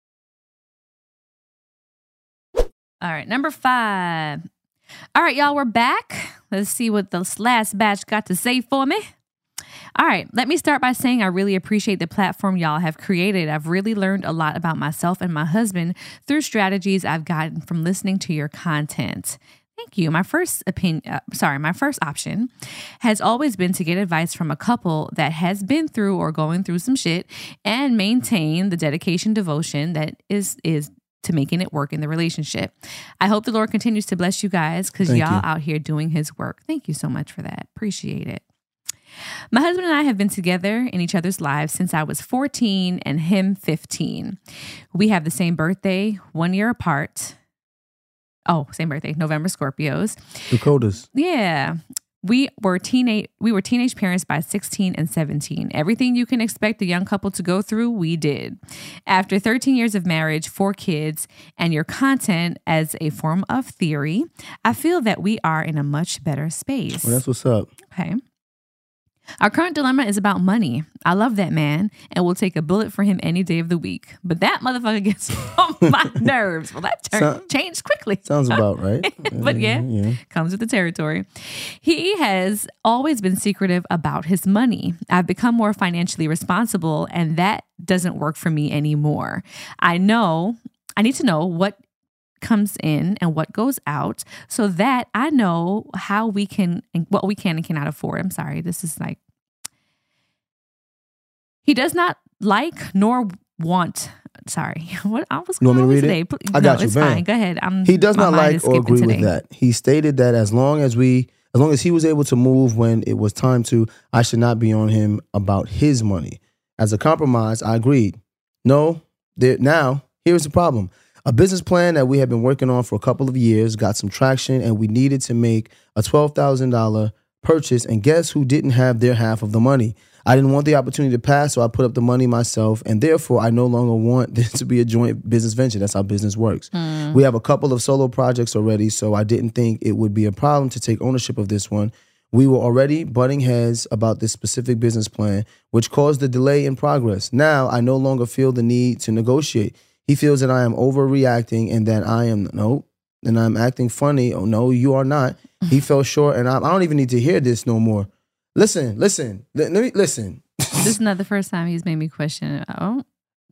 All right, number five. All right, y'all, we're back. Let's see what this last batch got to say for me. All right, let me start by saying I really appreciate the platform y'all have created. I've really learned a lot about myself and my husband through strategies I've gotten from listening to your content. Thank you. My first opinion, uh, sorry, my first option has always been to get advice from a couple that has been through or going through some shit and maintain the dedication, devotion that is is to making it work in the relationship. I hope the Lord continues to bless you guys because y'all you. out here doing his work. Thank you so much for that. Appreciate it. My husband and I have been together in each other's lives since I was fourteen and him fifteen. We have the same birthday, one year apart. Oh, same birthday, November Scorpios. Dakotas. Yeah. We were teenage we were teenage parents by sixteen and seventeen. Everything you can expect a young couple to go through, we did. After thirteen years of marriage, four kids, and your content as a form of theory, I feel that we are in a much better space. Well, that's what's up. Okay. Our current dilemma is about money. I love that man and will take a bullet for him any day of the week. But that motherfucker gets on my nerves. Well, that turn, So- changed quickly. Sounds about right. But yeah, yeah. comes with the territory. He has always been secretive about his money. I've become more financially responsible, and that doesn't work for me anymore. I know, I need to know what comes in and what goes out so that I know how we can, what we can and cannot afford. I'm sorry. This is like, he does not like nor want, sorry. What I was You want me to going read today. it? Pl- I got no, you, it's bam. fine. Go ahead. I'm, He does my not mind like is or skipping agree today. with that. He stated that as long as we, as long as he was able to move when it was time to, I should not be on him about his money. As a compromise, I agreed. No, there, now here's the problem. A business plan that we have been working on for a couple of years got some traction, and we needed to make a twelve thousand dollars purchase. And guess who didn't have their half of the money? I didn't want the opportunity to pass, so I put up the money myself, and therefore I no longer want this to be a joint business venture. That's how business works. Mm. We have a couple of solo projects already, so I didn't think it would be a problem to take ownership of this one. We were already butting heads about this specific business plan, which caused the delay in progress. Now I no longer feel the need to negotiate. He feels that I am overreacting and that I am, no, and I'm acting funny. Oh, no, you are not. He fell short, and I, I don't even need to hear this no more. Listen, listen, let, let me listen. This is not the first time he's made me question, oh,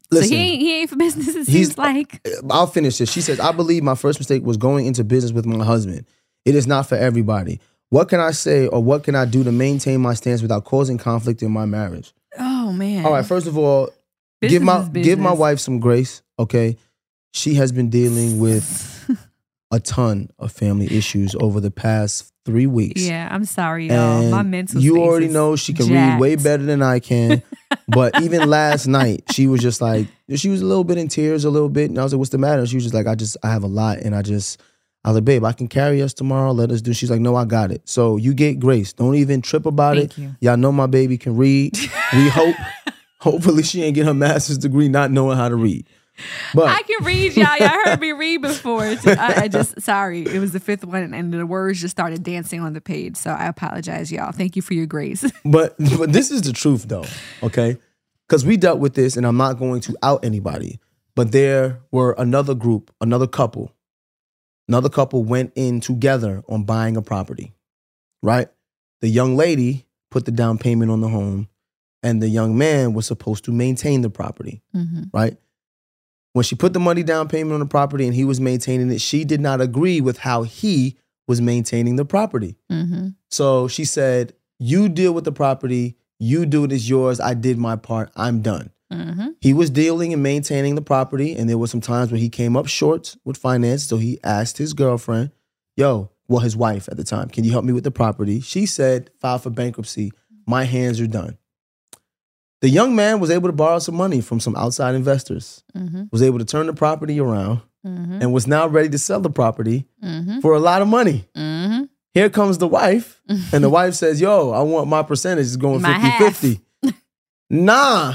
Listen, so he ain't, he ain't for business, it he's- seems like. I'll finish this. She says, I believe my first mistake was going into business with my husband. It is not for everybody. What can I say or what can I do to maintain my stance without causing conflict in my marriage? Oh, man. All right, first of all, Business give my is give my business. wife some grace, okay? She has been dealing with a ton of family issues over the past three weeks. Yeah, I'm sorry, y'all. And My mental you space already is know she can jacked. read way better than I can. But even last night, she was just like, she was a little bit in tears, a little bit. And I was like, what's the matter? She was just like, I just, I have a lot. And I just, I was like, babe, I can carry us tomorrow. Let us do. She's like, no, I got it. So you get grace. Don't even trip about Thank it. you. Y'all know my baby can read. We hope, hopefully she ain't get her master's degree not knowing how to read. But I can read, y'all. Y'all heard me read before. I, I just, sorry. It was the fifth one, and the words just started dancing on the page. So I apologize, y'all. Thank you for your grace. But but this is the truth though, okay? Because we dealt with this, and I'm not going to out anybody, but there were another group, another couple, another couple went in together on buying a property, right? The young lady put the down payment on the home, and the young man was supposed to maintain the property, Mm-hmm. right? When she put the money down payment on the property and he was maintaining it, she did not agree with how he was maintaining the property. Mm-hmm. So she said, you deal with the property, you do it as yours, I did my part, I'm done. Mm-hmm. He was dealing and maintaining the property, and there were some times when he came up short with finance, so he asked his girlfriend, yo, well, his wife at the time, can you help me with the property? She said, file for bankruptcy, my hands are done. The young man was able to borrow some money from some outside investors, Mm-hmm. was able to turn the property around, Mm-hmm. and was now ready to sell the property Mm-hmm. for a lot of money. Mm-hmm. Here comes the wife, and the wife says, yo, I want my percentage is going My fifty-fifty. Nah.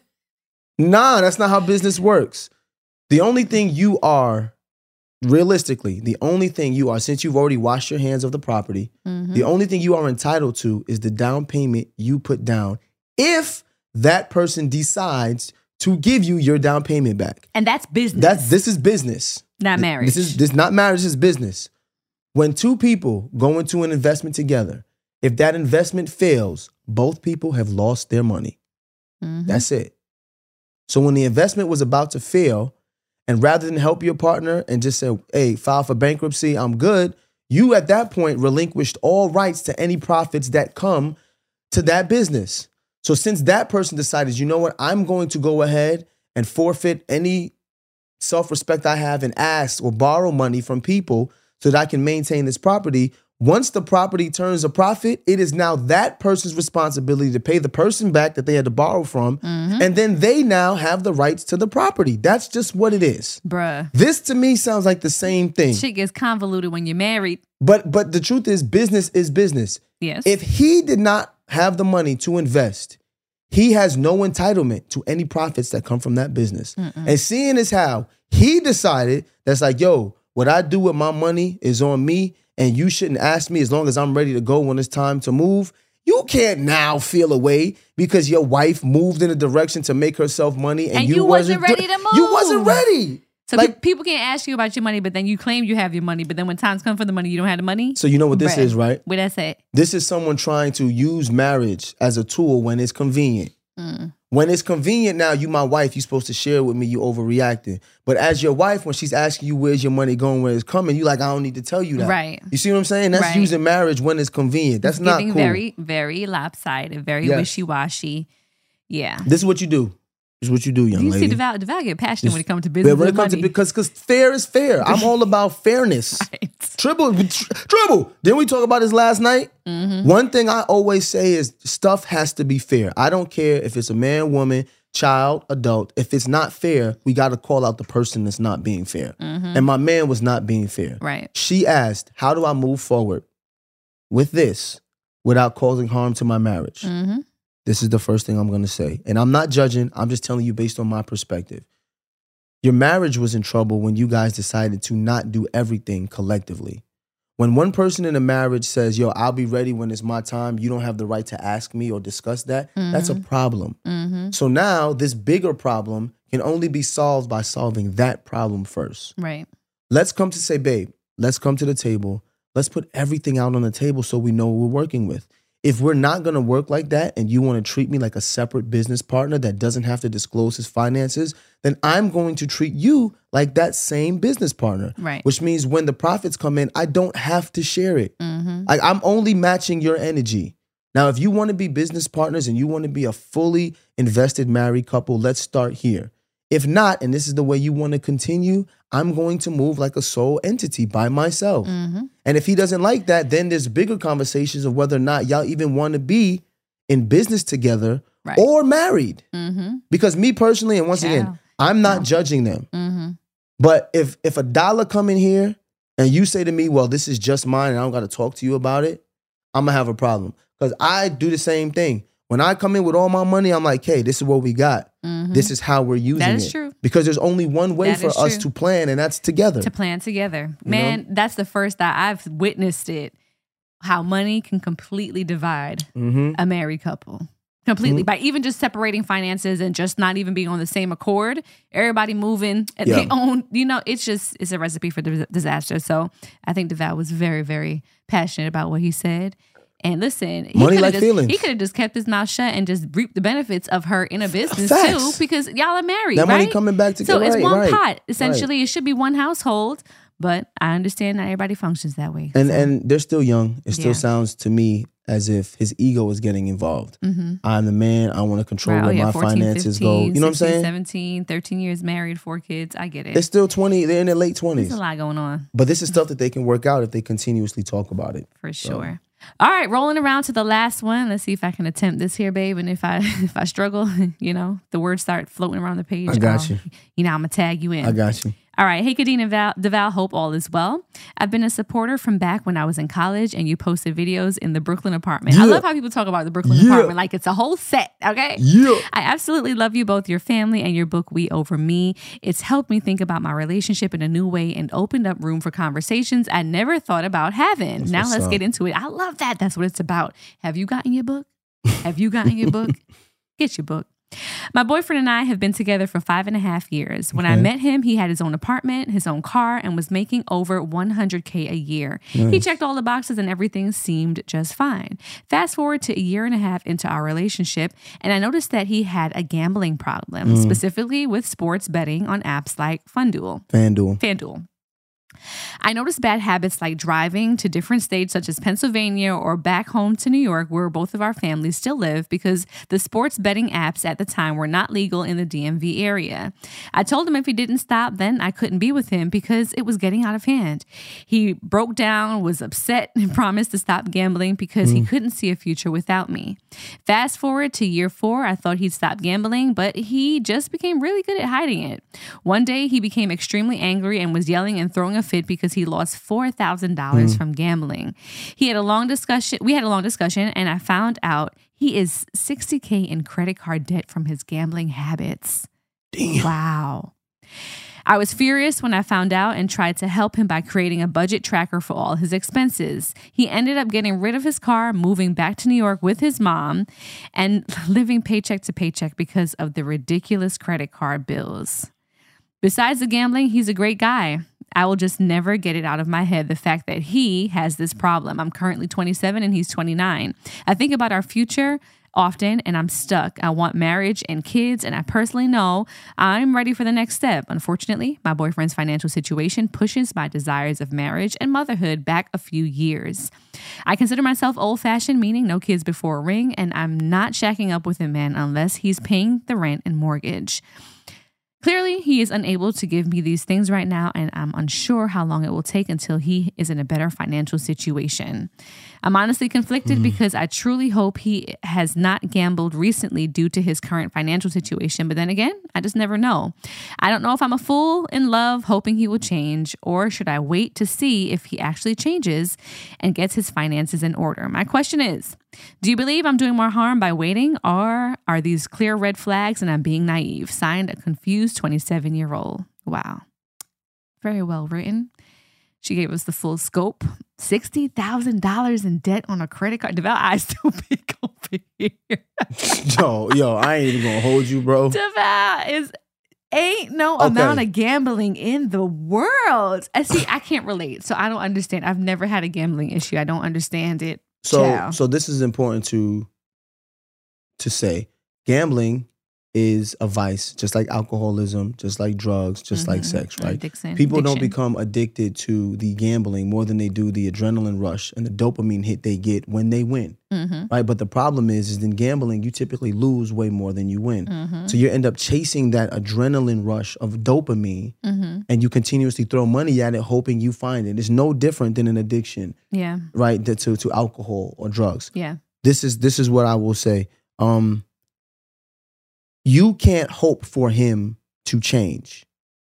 Nah, that's not how business works. The only thing you are, realistically, the only thing you are, since you've already washed your hands of the property, Mm-hmm. the only thing you are entitled to is the down payment you put down if that person decides to give you your down payment back. And that's business. That's this is business. not marriage. This is this is not marriage, this is business. When two people go into an investment together, if that investment fails, both people have lost their money. Mhm. That's it. So when the investment was about to fail, and rather than help your partner and just say, hey, file for bankruptcy, I'm good, you at that point relinquished all rights to any profits that come to that business. So since that person decided, you know what, I'm going to go ahead and forfeit any self-respect I have and ask or borrow money from people so that I can maintain this property. Once the property turns a profit, it is now that person's responsibility to pay the person back that they had to borrow from. Mm-hmm. And then they now have the rights to the property. That's just what it is. Bruh. This to me sounds like the same thing. Shit gets convoluted when you're married. But but the truth is business is business. Yes. If he did not have the money to invest, he has no entitlement to any profits that come from that business. Mm-mm. And seeing as how he decided that's like, yo, what I do with my money is on me, and you shouldn't ask me as long as I'm ready to go when it's time to move. You can't now feel away because your wife moved in a direction to make herself money, and, And you, you wasn't do- ready to You wasn't move. ready. So Like- pe- people can't ask you about your money, but then you claim you have your money. But then when times come for the money, you don't have the money. So you know what this Bruh. is, right? Where that's at? This is someone trying to use marriage as a tool when it's convenient. Mm. When it's convenient now, you my wife, you're supposed to share with me, you overreacting. But as your wife, when she's asking you where's your money going, where it's coming, you like, I don't need to tell you that. Right. You see what I'm saying? That's Right. using marriage when it's convenient. That's It's not giving cool. very, very lopsided, very Yes. wishy-washy. Yeah. This is what you do. This is what you do, young You lady. see, DeVal, DeVal get passionate This- when it comes to Yeah, business when it and comes to money. because because fair is fair. I'm all about fairness. Right. Triple, tr- triple. Didn't we talk about this last night? Mm-hmm. One thing I always say is stuff has to be fair. I don't care if it's a man, woman, child, adult. If it's not fair, we got to call out the person that's not being fair. Mhm. And my man was not being fair. Right. She asked, how do I move forward with this without causing harm to my marriage? Mm-hmm. This is the first thing I'm going to say. And I'm not judging. I'm just telling you based on my perspective. Your marriage was in trouble when you guys decided to not do everything collectively. When one person in a marriage says, yo, I'll be ready when it's my time, you don't have the right to ask me or discuss that, that's a problem. Mm-hmm. So now this bigger problem can only be solved by solving that problem first. Right. Let's come to say, babe, let's come to the table. Let's put everything out on the table so we know what we're working with. If we're not going to work like that and you want to treat me like a separate business partner that doesn't have to disclose his finances, then I'm going to treat you like that same business partner. Right. Which means when the profits come in, I don't have to share it. Mm-hmm. Like I'm only matching your energy. Now, if you want to be business partners and you want to be a fully invested married couple, let's start here. If not, and this is the way you want to continue, I'm going to move like a sole entity by myself. Mm-hmm. And if he doesn't like that, then there's bigger conversations of whether or not y'all even want to be in business together Right. or married. Mm-hmm. Because me personally, and once Child. again, I'm not No. judging them. Mm-hmm. But if if a dollar come in here and you say to me, well, this is just mine and I don't got to talk to you about it, I'm going to have a problem. Because I do the same thing. When I come in with all my money, I'm like, hey, this is what we got. Mm-hmm. This is how we're using That is it. true. Because there's only one way That for is us true. to plan, and that's together. To plan together. You Man, that's the first that I've witnessed it. How money can completely divide Mm-hmm. a married couple. Completely. By even just separating finances and just not even being on the same accord. Everybody moving at Yeah. their own, you know, it's just, it's a recipe for dis- disaster. So I think DeVal was very, very passionate about what he said. And listen, he Money coulda like just, feelings. He could have just kept his mouth shut and just reaped the benefits of her in a business Facts. too, because y'all are married, That right? money coming back So together. it's right, one right, pot. Essentially, right. it should be one household. But I understand not everybody functions that way. And so. and they're still young. It still Yeah. sounds to me as if his ego is getting involved. Mm-hmm. I'm the man. I want to control Right. Oh, where yeah, my fourteen, finances fifteen, go. You know what I'm sixteen, saying? seventeen, thirteen years married, four kids. I get it. They're still twenty. They're in their late twenties. There's a lot going on But this is stuff that they can work out if they continuously talk about it. for sure. All right, rolling around to the last one. Let's see if I can attempt this here, babe. And if I if I struggle, you know, the words start floating around the page. I got I'll- you. You know, I'm going to tag you in. I got you. All right. Hey, Kadeen and Val, DeVal, hope all is well. I've been a supporter from back when I was in college and you posted videos in the Brooklyn apartment. I Yeah. love how people talk about the Brooklyn Yeah. apartment like it's a whole set, okay? Yeah. I absolutely love you both, your family, and your book, We Over Me. It's helped me think about my relationship in a new way and opened up room for conversations I never thought about having. That's now what's let's up. get into it. I love that. That's what it's about. Have you gotten your book? Have you gotten your book? Get your book. My boyfriend and I have been together for five and a half years. When I Okay. met him, he had his own apartment, his own car, and was making over one hundred K a year. He Nice. checked all the boxes and everything seemed just fine. Fast forward to a year and a half into our relationship, and I noticed that he had a gambling problem, Mm. specifically with sports betting on apps like FanDuel. FanDuel. FanDuel. I noticed bad habits like driving to different states such as Pennsylvania or back home to New York where both of our families still live because the sports betting apps at the time were not legal in the D M V area. I told him if he didn't stop, then I couldn't be with him because it was getting out of hand. He broke down, was upset, and promised to stop gambling because he couldn't see a future without me. Fast forward to year four, I thought he'd stop gambling, but he just became really good at hiding it. One day, he became extremely angry and was yelling and throwing a fit because he lost four thousand dollars from gambling. He had a long discussion. We had a long discussion, and I found out he is sixty K in credit card debt from his gambling habits. Damn. Wow. I was furious when I found out and tried to help him by creating a budget tracker for all his expenses. He ended up getting rid of his car, moving back to New York with his mom, and living paycheck to paycheck because of the ridiculous credit card bills. Besides the gambling, he's a great guy. I will just never get it out of my head, the fact that he has this problem. I'm currently twenty-seven and he's twenty-nine. I think about our future often and I'm stuck. I want marriage and kids, and I personally know I'm ready for the next step. Unfortunately, my boyfriend's financial situation pushes my desires of marriage and motherhood back a few years. I consider myself old-fashioned, meaning no kids before a ring, and I'm not shacking up with a man unless he's paying the rent and mortgage. Clearly, he is unable to give me these things right now, and I'm unsure how long it will take until he is in a better financial situation. I'm honestly conflicted because I truly hope he has not gambled recently due to his current financial situation, but then again, I just never know. I don't know if I'm a fool in love hoping he will change, or should I wait to see if he actually changes and gets his finances in order? My question is, do you believe I'm doing more harm by waiting, or are these clear red flags and I'm being naive? Signed, a confused twenty-seven-year-old. Wow. Very well written. She gave us the full scope. sixty thousand dollars in debt on a credit card. DeVal eyes too big over here. Yo, yo, I ain't even gonna hold you, bro. DeVal is ain't no Okay. amount of gambling in the world. I see, I can't relate. So I don't understand. I've never had a gambling issue. I don't understand it. So Ciao. so this is important to to say. Gambling is a vice, just like alcoholism, just like drugs, just like Mhm. sex, right? Addiction. People don't Addiction. become addicted to the gambling more than they do the adrenaline rush and the dopamine hit they get when they win, Mhm. right? But the problem is, is in gambling, you typically lose way more than you win. Mhm. So you end up chasing that adrenaline rush of dopamine Mhm. and you continuously throw money at it, hoping you find it. It's no different than an addiction, Yeah. right? To, to, to alcohol or drugs. Yeah. This is this is what I will say. Um, you can't hope for him to change.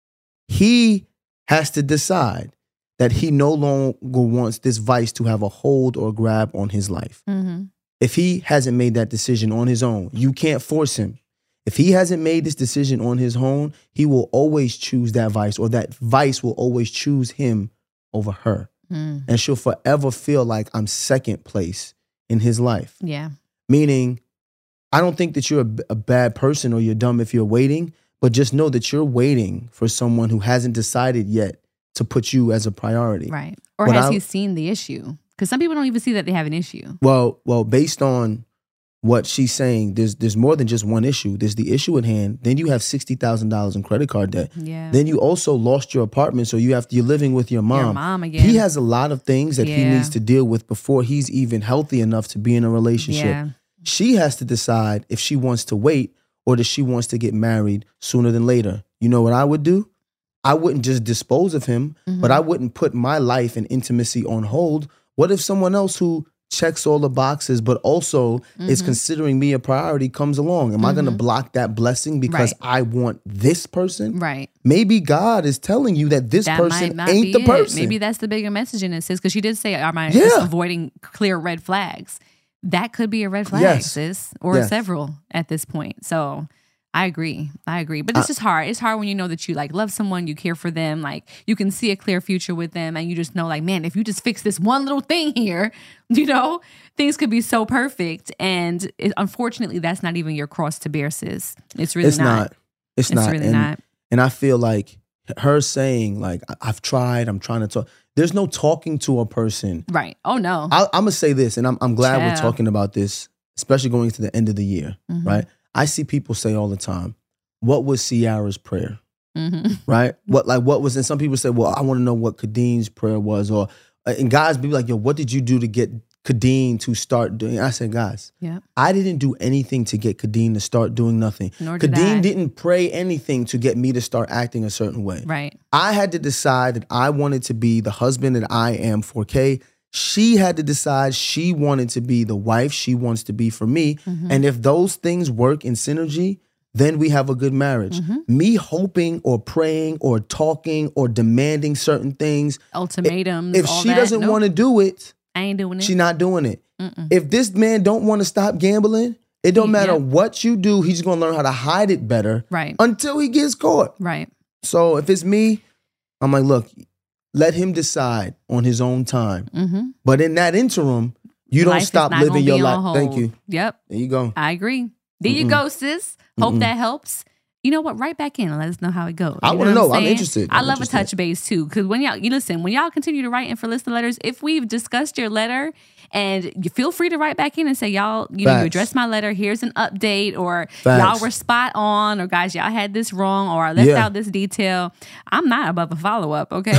He has to decide that he no longer wants this vice to have a hold or grab on his life. Mhm. If he hasn't made that decision on his own, you can't force him. If he hasn't made this decision on his own, he will always choose that vice, or that vice will always choose him over her. Mm. And she'll forever feel like I'm second place in his life. Yeah. Meaning, I don't think that you're a, a bad person or you're dumb if you're waiting, but just know that you're waiting for someone who hasn't decided yet to put you as a priority. Right. Or What has I- he seen the issue? Because some people don't even see that they have an issue. Well, well, based on what she's saying, there's there's more than just one issue. There's the issue at hand. Then you have sixty thousand dollars in credit card debt. Yeah. Then you also lost your apartment, so you have you're living with your mom. Your mom again. He has a lot of things that he Yeah. needs to deal with before he's even healthy enough to be in a relationship. Yeah. She has to decide if she wants to wait or does she wants to get married sooner than later. You know what I would do? I wouldn't just dispose of him, Mm-hmm. but I wouldn't put my life and intimacy on hold. What if someone else who checks all the boxes but also is Mm-hmm. considering me a priority comes along? Am I going to block that blessing because Right. I want this person? Right. Maybe God is telling you that this That person might not ain't be the it. person. Maybe that's the bigger message in it, sis. Because she did say, "Am I Yeah. just avoiding clear red flags?" That could be a red flag, Yes. sis, or Yes. several at this point. So I agree. I agree. But it's just hard. It's hard when you know that you like love someone, you care for them, like you can see a clear future with them, and you just know, like, man, if you just fix this one little thing here, you know, things could be so perfect. And it, unfortunately, that's not even your cross to bear, sis. It's really it's not. not. It's, It's not. really and, not. And I feel like her saying, like, I- I've tried, I'm trying to talk. There's no talking to a person. Right. Oh no. I, I'm gonna say this, and I'm I'm glad we're Child. talking about this, especially going into the end of the year, Mhm. right? I see people say all the time, "What was Ciara's prayer?" hmm Right? What like what was? And some people say, "Well, I want to know what Kadeen's prayer was," or and guys be like, "Yo, what did you do to get Kadeen to start doing?" I said, guys, Yeah. I didn't do anything to get Kadeen to start doing nothing. Nor did Kadeen I. didn't pray anything to get me to start acting a certain way. Right. I had to decide that I wanted to be the husband that I am for Kay. She had to decide she wanted to be the wife she wants to be for me. Mm-hmm. And if those things work in synergy, then we have a good marriage. Mm-hmm. Me hoping or praying or talking or demanding certain things, Ultimatums. if all she that. doesn't Nope, want to do it, I ain't doing it. she's not doing it. Mm-mm. If this man don't want to stop gambling, it don't He- matter yep. what you do, he's going to learn how to hide it better Right. until he gets caught. Right. So if it's me, I'm like, look, let him decide on his own time. Mm-hmm. But in that interim, you don't Life is stop not living gonna your be on life. Thank hold. you. Yep. There you go. I agree. There you Mm-mm. go, sis. Hope Mm-mm. that helps. You know what? Right back in and let us know how it goes. I You wanna what know. I'm saying? interested. I I'm love interested. a touch base too. Because when y'all, you listen, when y'all continue to write in for listener letters, if we've discussed your letter, and you feel free to write back in and say, y'all, you know, you Facts. addressed my letter. Here's an update, or Facts. y'all were spot on, or guys, y'all had this wrong, or I left Yeah. out this detail. I'm not above a follow up, okay?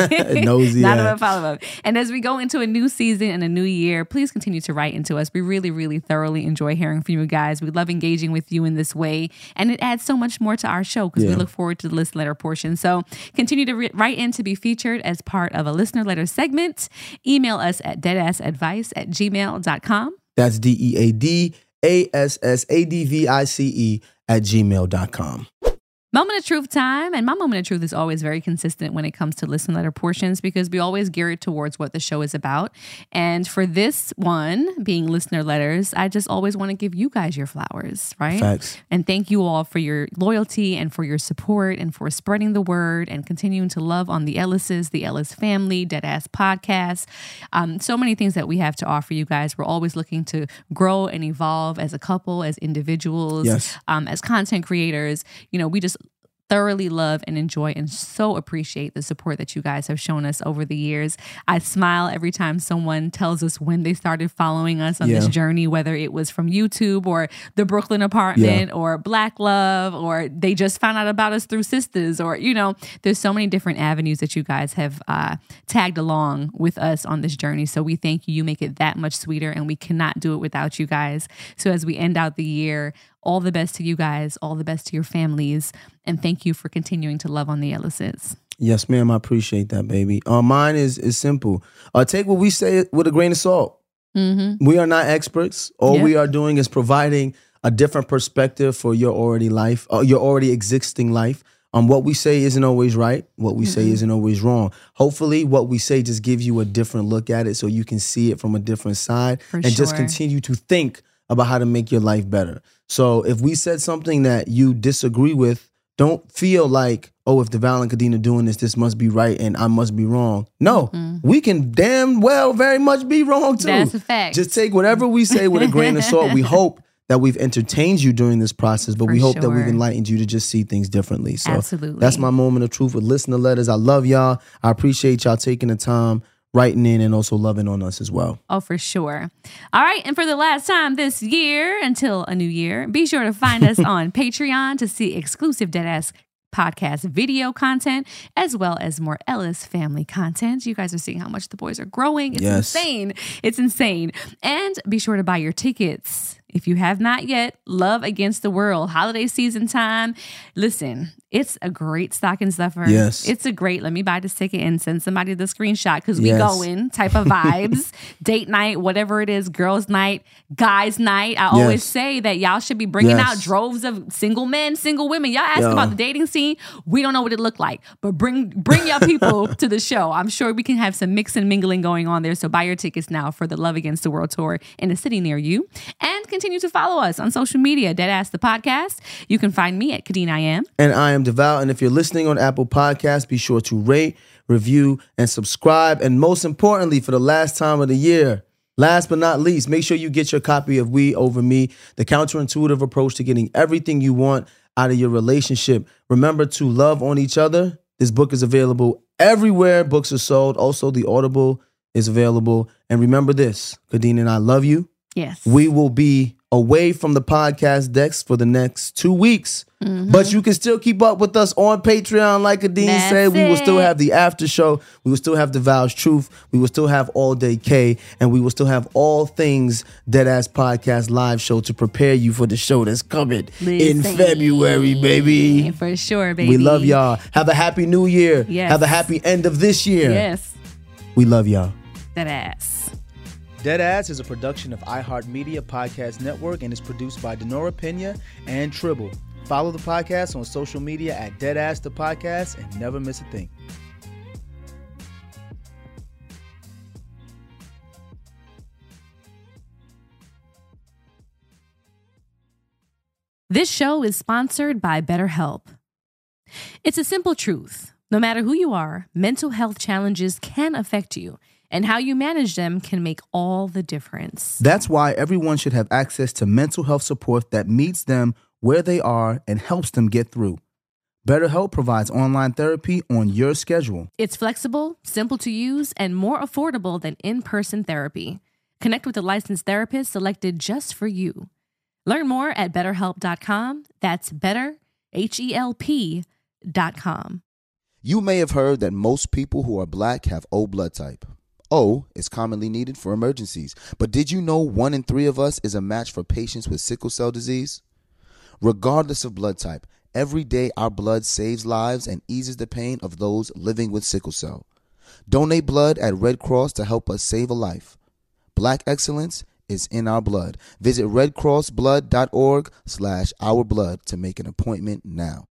Nosy not ass. above a follow up. And as we go into a new season and a new year, please continue to write into us. We really, really thoroughly enjoy hearing from you guys. We love engaging with you in this way, and it adds so much more to our show because we Yeah. look forward to the listener letter portion. So continue to re- write in to be featured as part of a listener letter segment. Email us at deadassadvice at gmail dot com. That's D E A D A S S A D V I C E at gmail dot com. Moment of truth time. And my moment of truth is always very consistent when it comes to listen letter portions because we always gear it towards what the show is about. And for this one, being listener letters, I just always want to give you guys your flowers, right? Facts. And thank you all for your loyalty and for your support and for spreading the word and continuing to love on the Ellises, the Ellis family, Deadass Podcast. Um, so many things that we have to offer you guys. We're always looking to grow and evolve as a couple, as individuals, Yes. um, as content creators. You know, we just thoroughly love and enjoy and so appreciate the support that you guys have shown us over the years. I smile every time someone tells us when they started following us on Yeah. this journey, whether it was from YouTube or the Brooklyn apartment Yeah. or Black Love, or they just found out about us through Sisters, or, you know, there's so many different avenues that you guys have uh, tagged along with us on this journey. So we thank you. You make it that much sweeter, and we cannot do it without you guys. So as we end out the year, all the best to you guys, all the best to your families, and thank you for continuing to love on the Ellises. Yes, ma'am. I appreciate that, baby. Uh, mine is is simple. Uh, take what we say with a grain of salt. Mm-hmm. We are not experts. All Yeah. we are doing is providing a different perspective for your already life, uh, your already existing life. Um, what we say isn't always right. What we say isn't always wrong. Hopefully, what we say just gives you a different look at it, so you can see it from a different side, For and just sure. continue to think about how to make your life better. So, if we said something that you disagree with, don't feel like, oh, if DeVal and Kadena doing this, this must be right and I must be wrong. No, we can damn well very much be wrong too. That's a fact. Just take whatever we say with a grain of salt. We hope that we've entertained you during this process, but For we hope that we've sure. enlightened you to just see things differently. So Absolutely. that's my moment of truth with listener letters. I love y'all. I appreciate y'all taking the time, writing in, and also loving on us as well. Oh, for sure. All right. And for the last time this year, until a new year, be sure to find us on Patreon to see exclusive Deadass podcast video content, as well as more Ellis family content. You guys are seeing how much the boys are growing. It's Yes. insane. It's insane. And be sure to buy your tickets. If you have not yet, Love Against the World, holiday season time. Listen, it's a great stocking stuffer. Yes. It's a great, let me buy this ticket and send somebody the screenshot because we Yes. going type of vibes. Date night, whatever it is, girls night, guys night. I always Yes. say that y'all should be bringing Yes. out droves of single men, single women. Y'all ask Yo. about the dating scene. We don't know what it looked like, but bring bring your people to the show. I'm sure we can have some mix and mingling going on there. So buy your tickets now for the Love Against the World tour in a city near you. And continue to follow us on social media, Deadass the Podcast. You can find me at Kadena I Am. And I am DeVal. And if you're listening on Apple Podcasts, be sure to rate, review, and subscribe. And most importantly, for the last time of the year, last but not least, make sure you get your copy of We Over Me, the counterintuitive approach to getting everything you want out of your relationship. Remember to love on each other. This book is available everywhere books are sold. Also, the Audible is available. And remember this, Kadena and I love you. Yes. We will be away from the podcast decks for the next two weeks. Mm-hmm. But you can still keep up with us on Patreon. Like Kadena That's said, we will still it. have the after show. We will still have the Vows Truth. We will still have All Day K. And we will still have all things Deadass Podcast live show to prepare you for the show that's coming in Listen. February, baby. For sure, baby. We love y'all. Have a happy new year. Yes. Have a happy end of this year. Yes. We love y'all. That ass. Deadass is a production of iHeartMedia Podcast Network and is produced by Denora Pena and Tribble. Follow the podcast on social media at Deadass the Podcast and never miss a thing. This show is sponsored by BetterHelp. It's a simple truth. No matter who you are, mental health challenges can affect you, and how you manage them can make all the difference. That's why everyone should have access to mental health support that meets them where they are and helps them get through. BetterHelp provides online therapy on your schedule. It's flexible, simple to use, and more affordable than in-person therapy. Connect with a licensed therapist selected just for you. Learn more at better help dot com. That's better, H E L P dot com. You may have heard that most people who are black have O blood type. O is commonly needed for emergencies. But did you know one in three of us is a match for patients with sickle cell disease? Regardless of blood type, every day our blood saves lives and eases the pain of those living with sickle cell. Donate blood at Red Cross to help us save a life. Black excellence is in our blood. Visit redcrossblood dot org slash our blood to make an appointment now.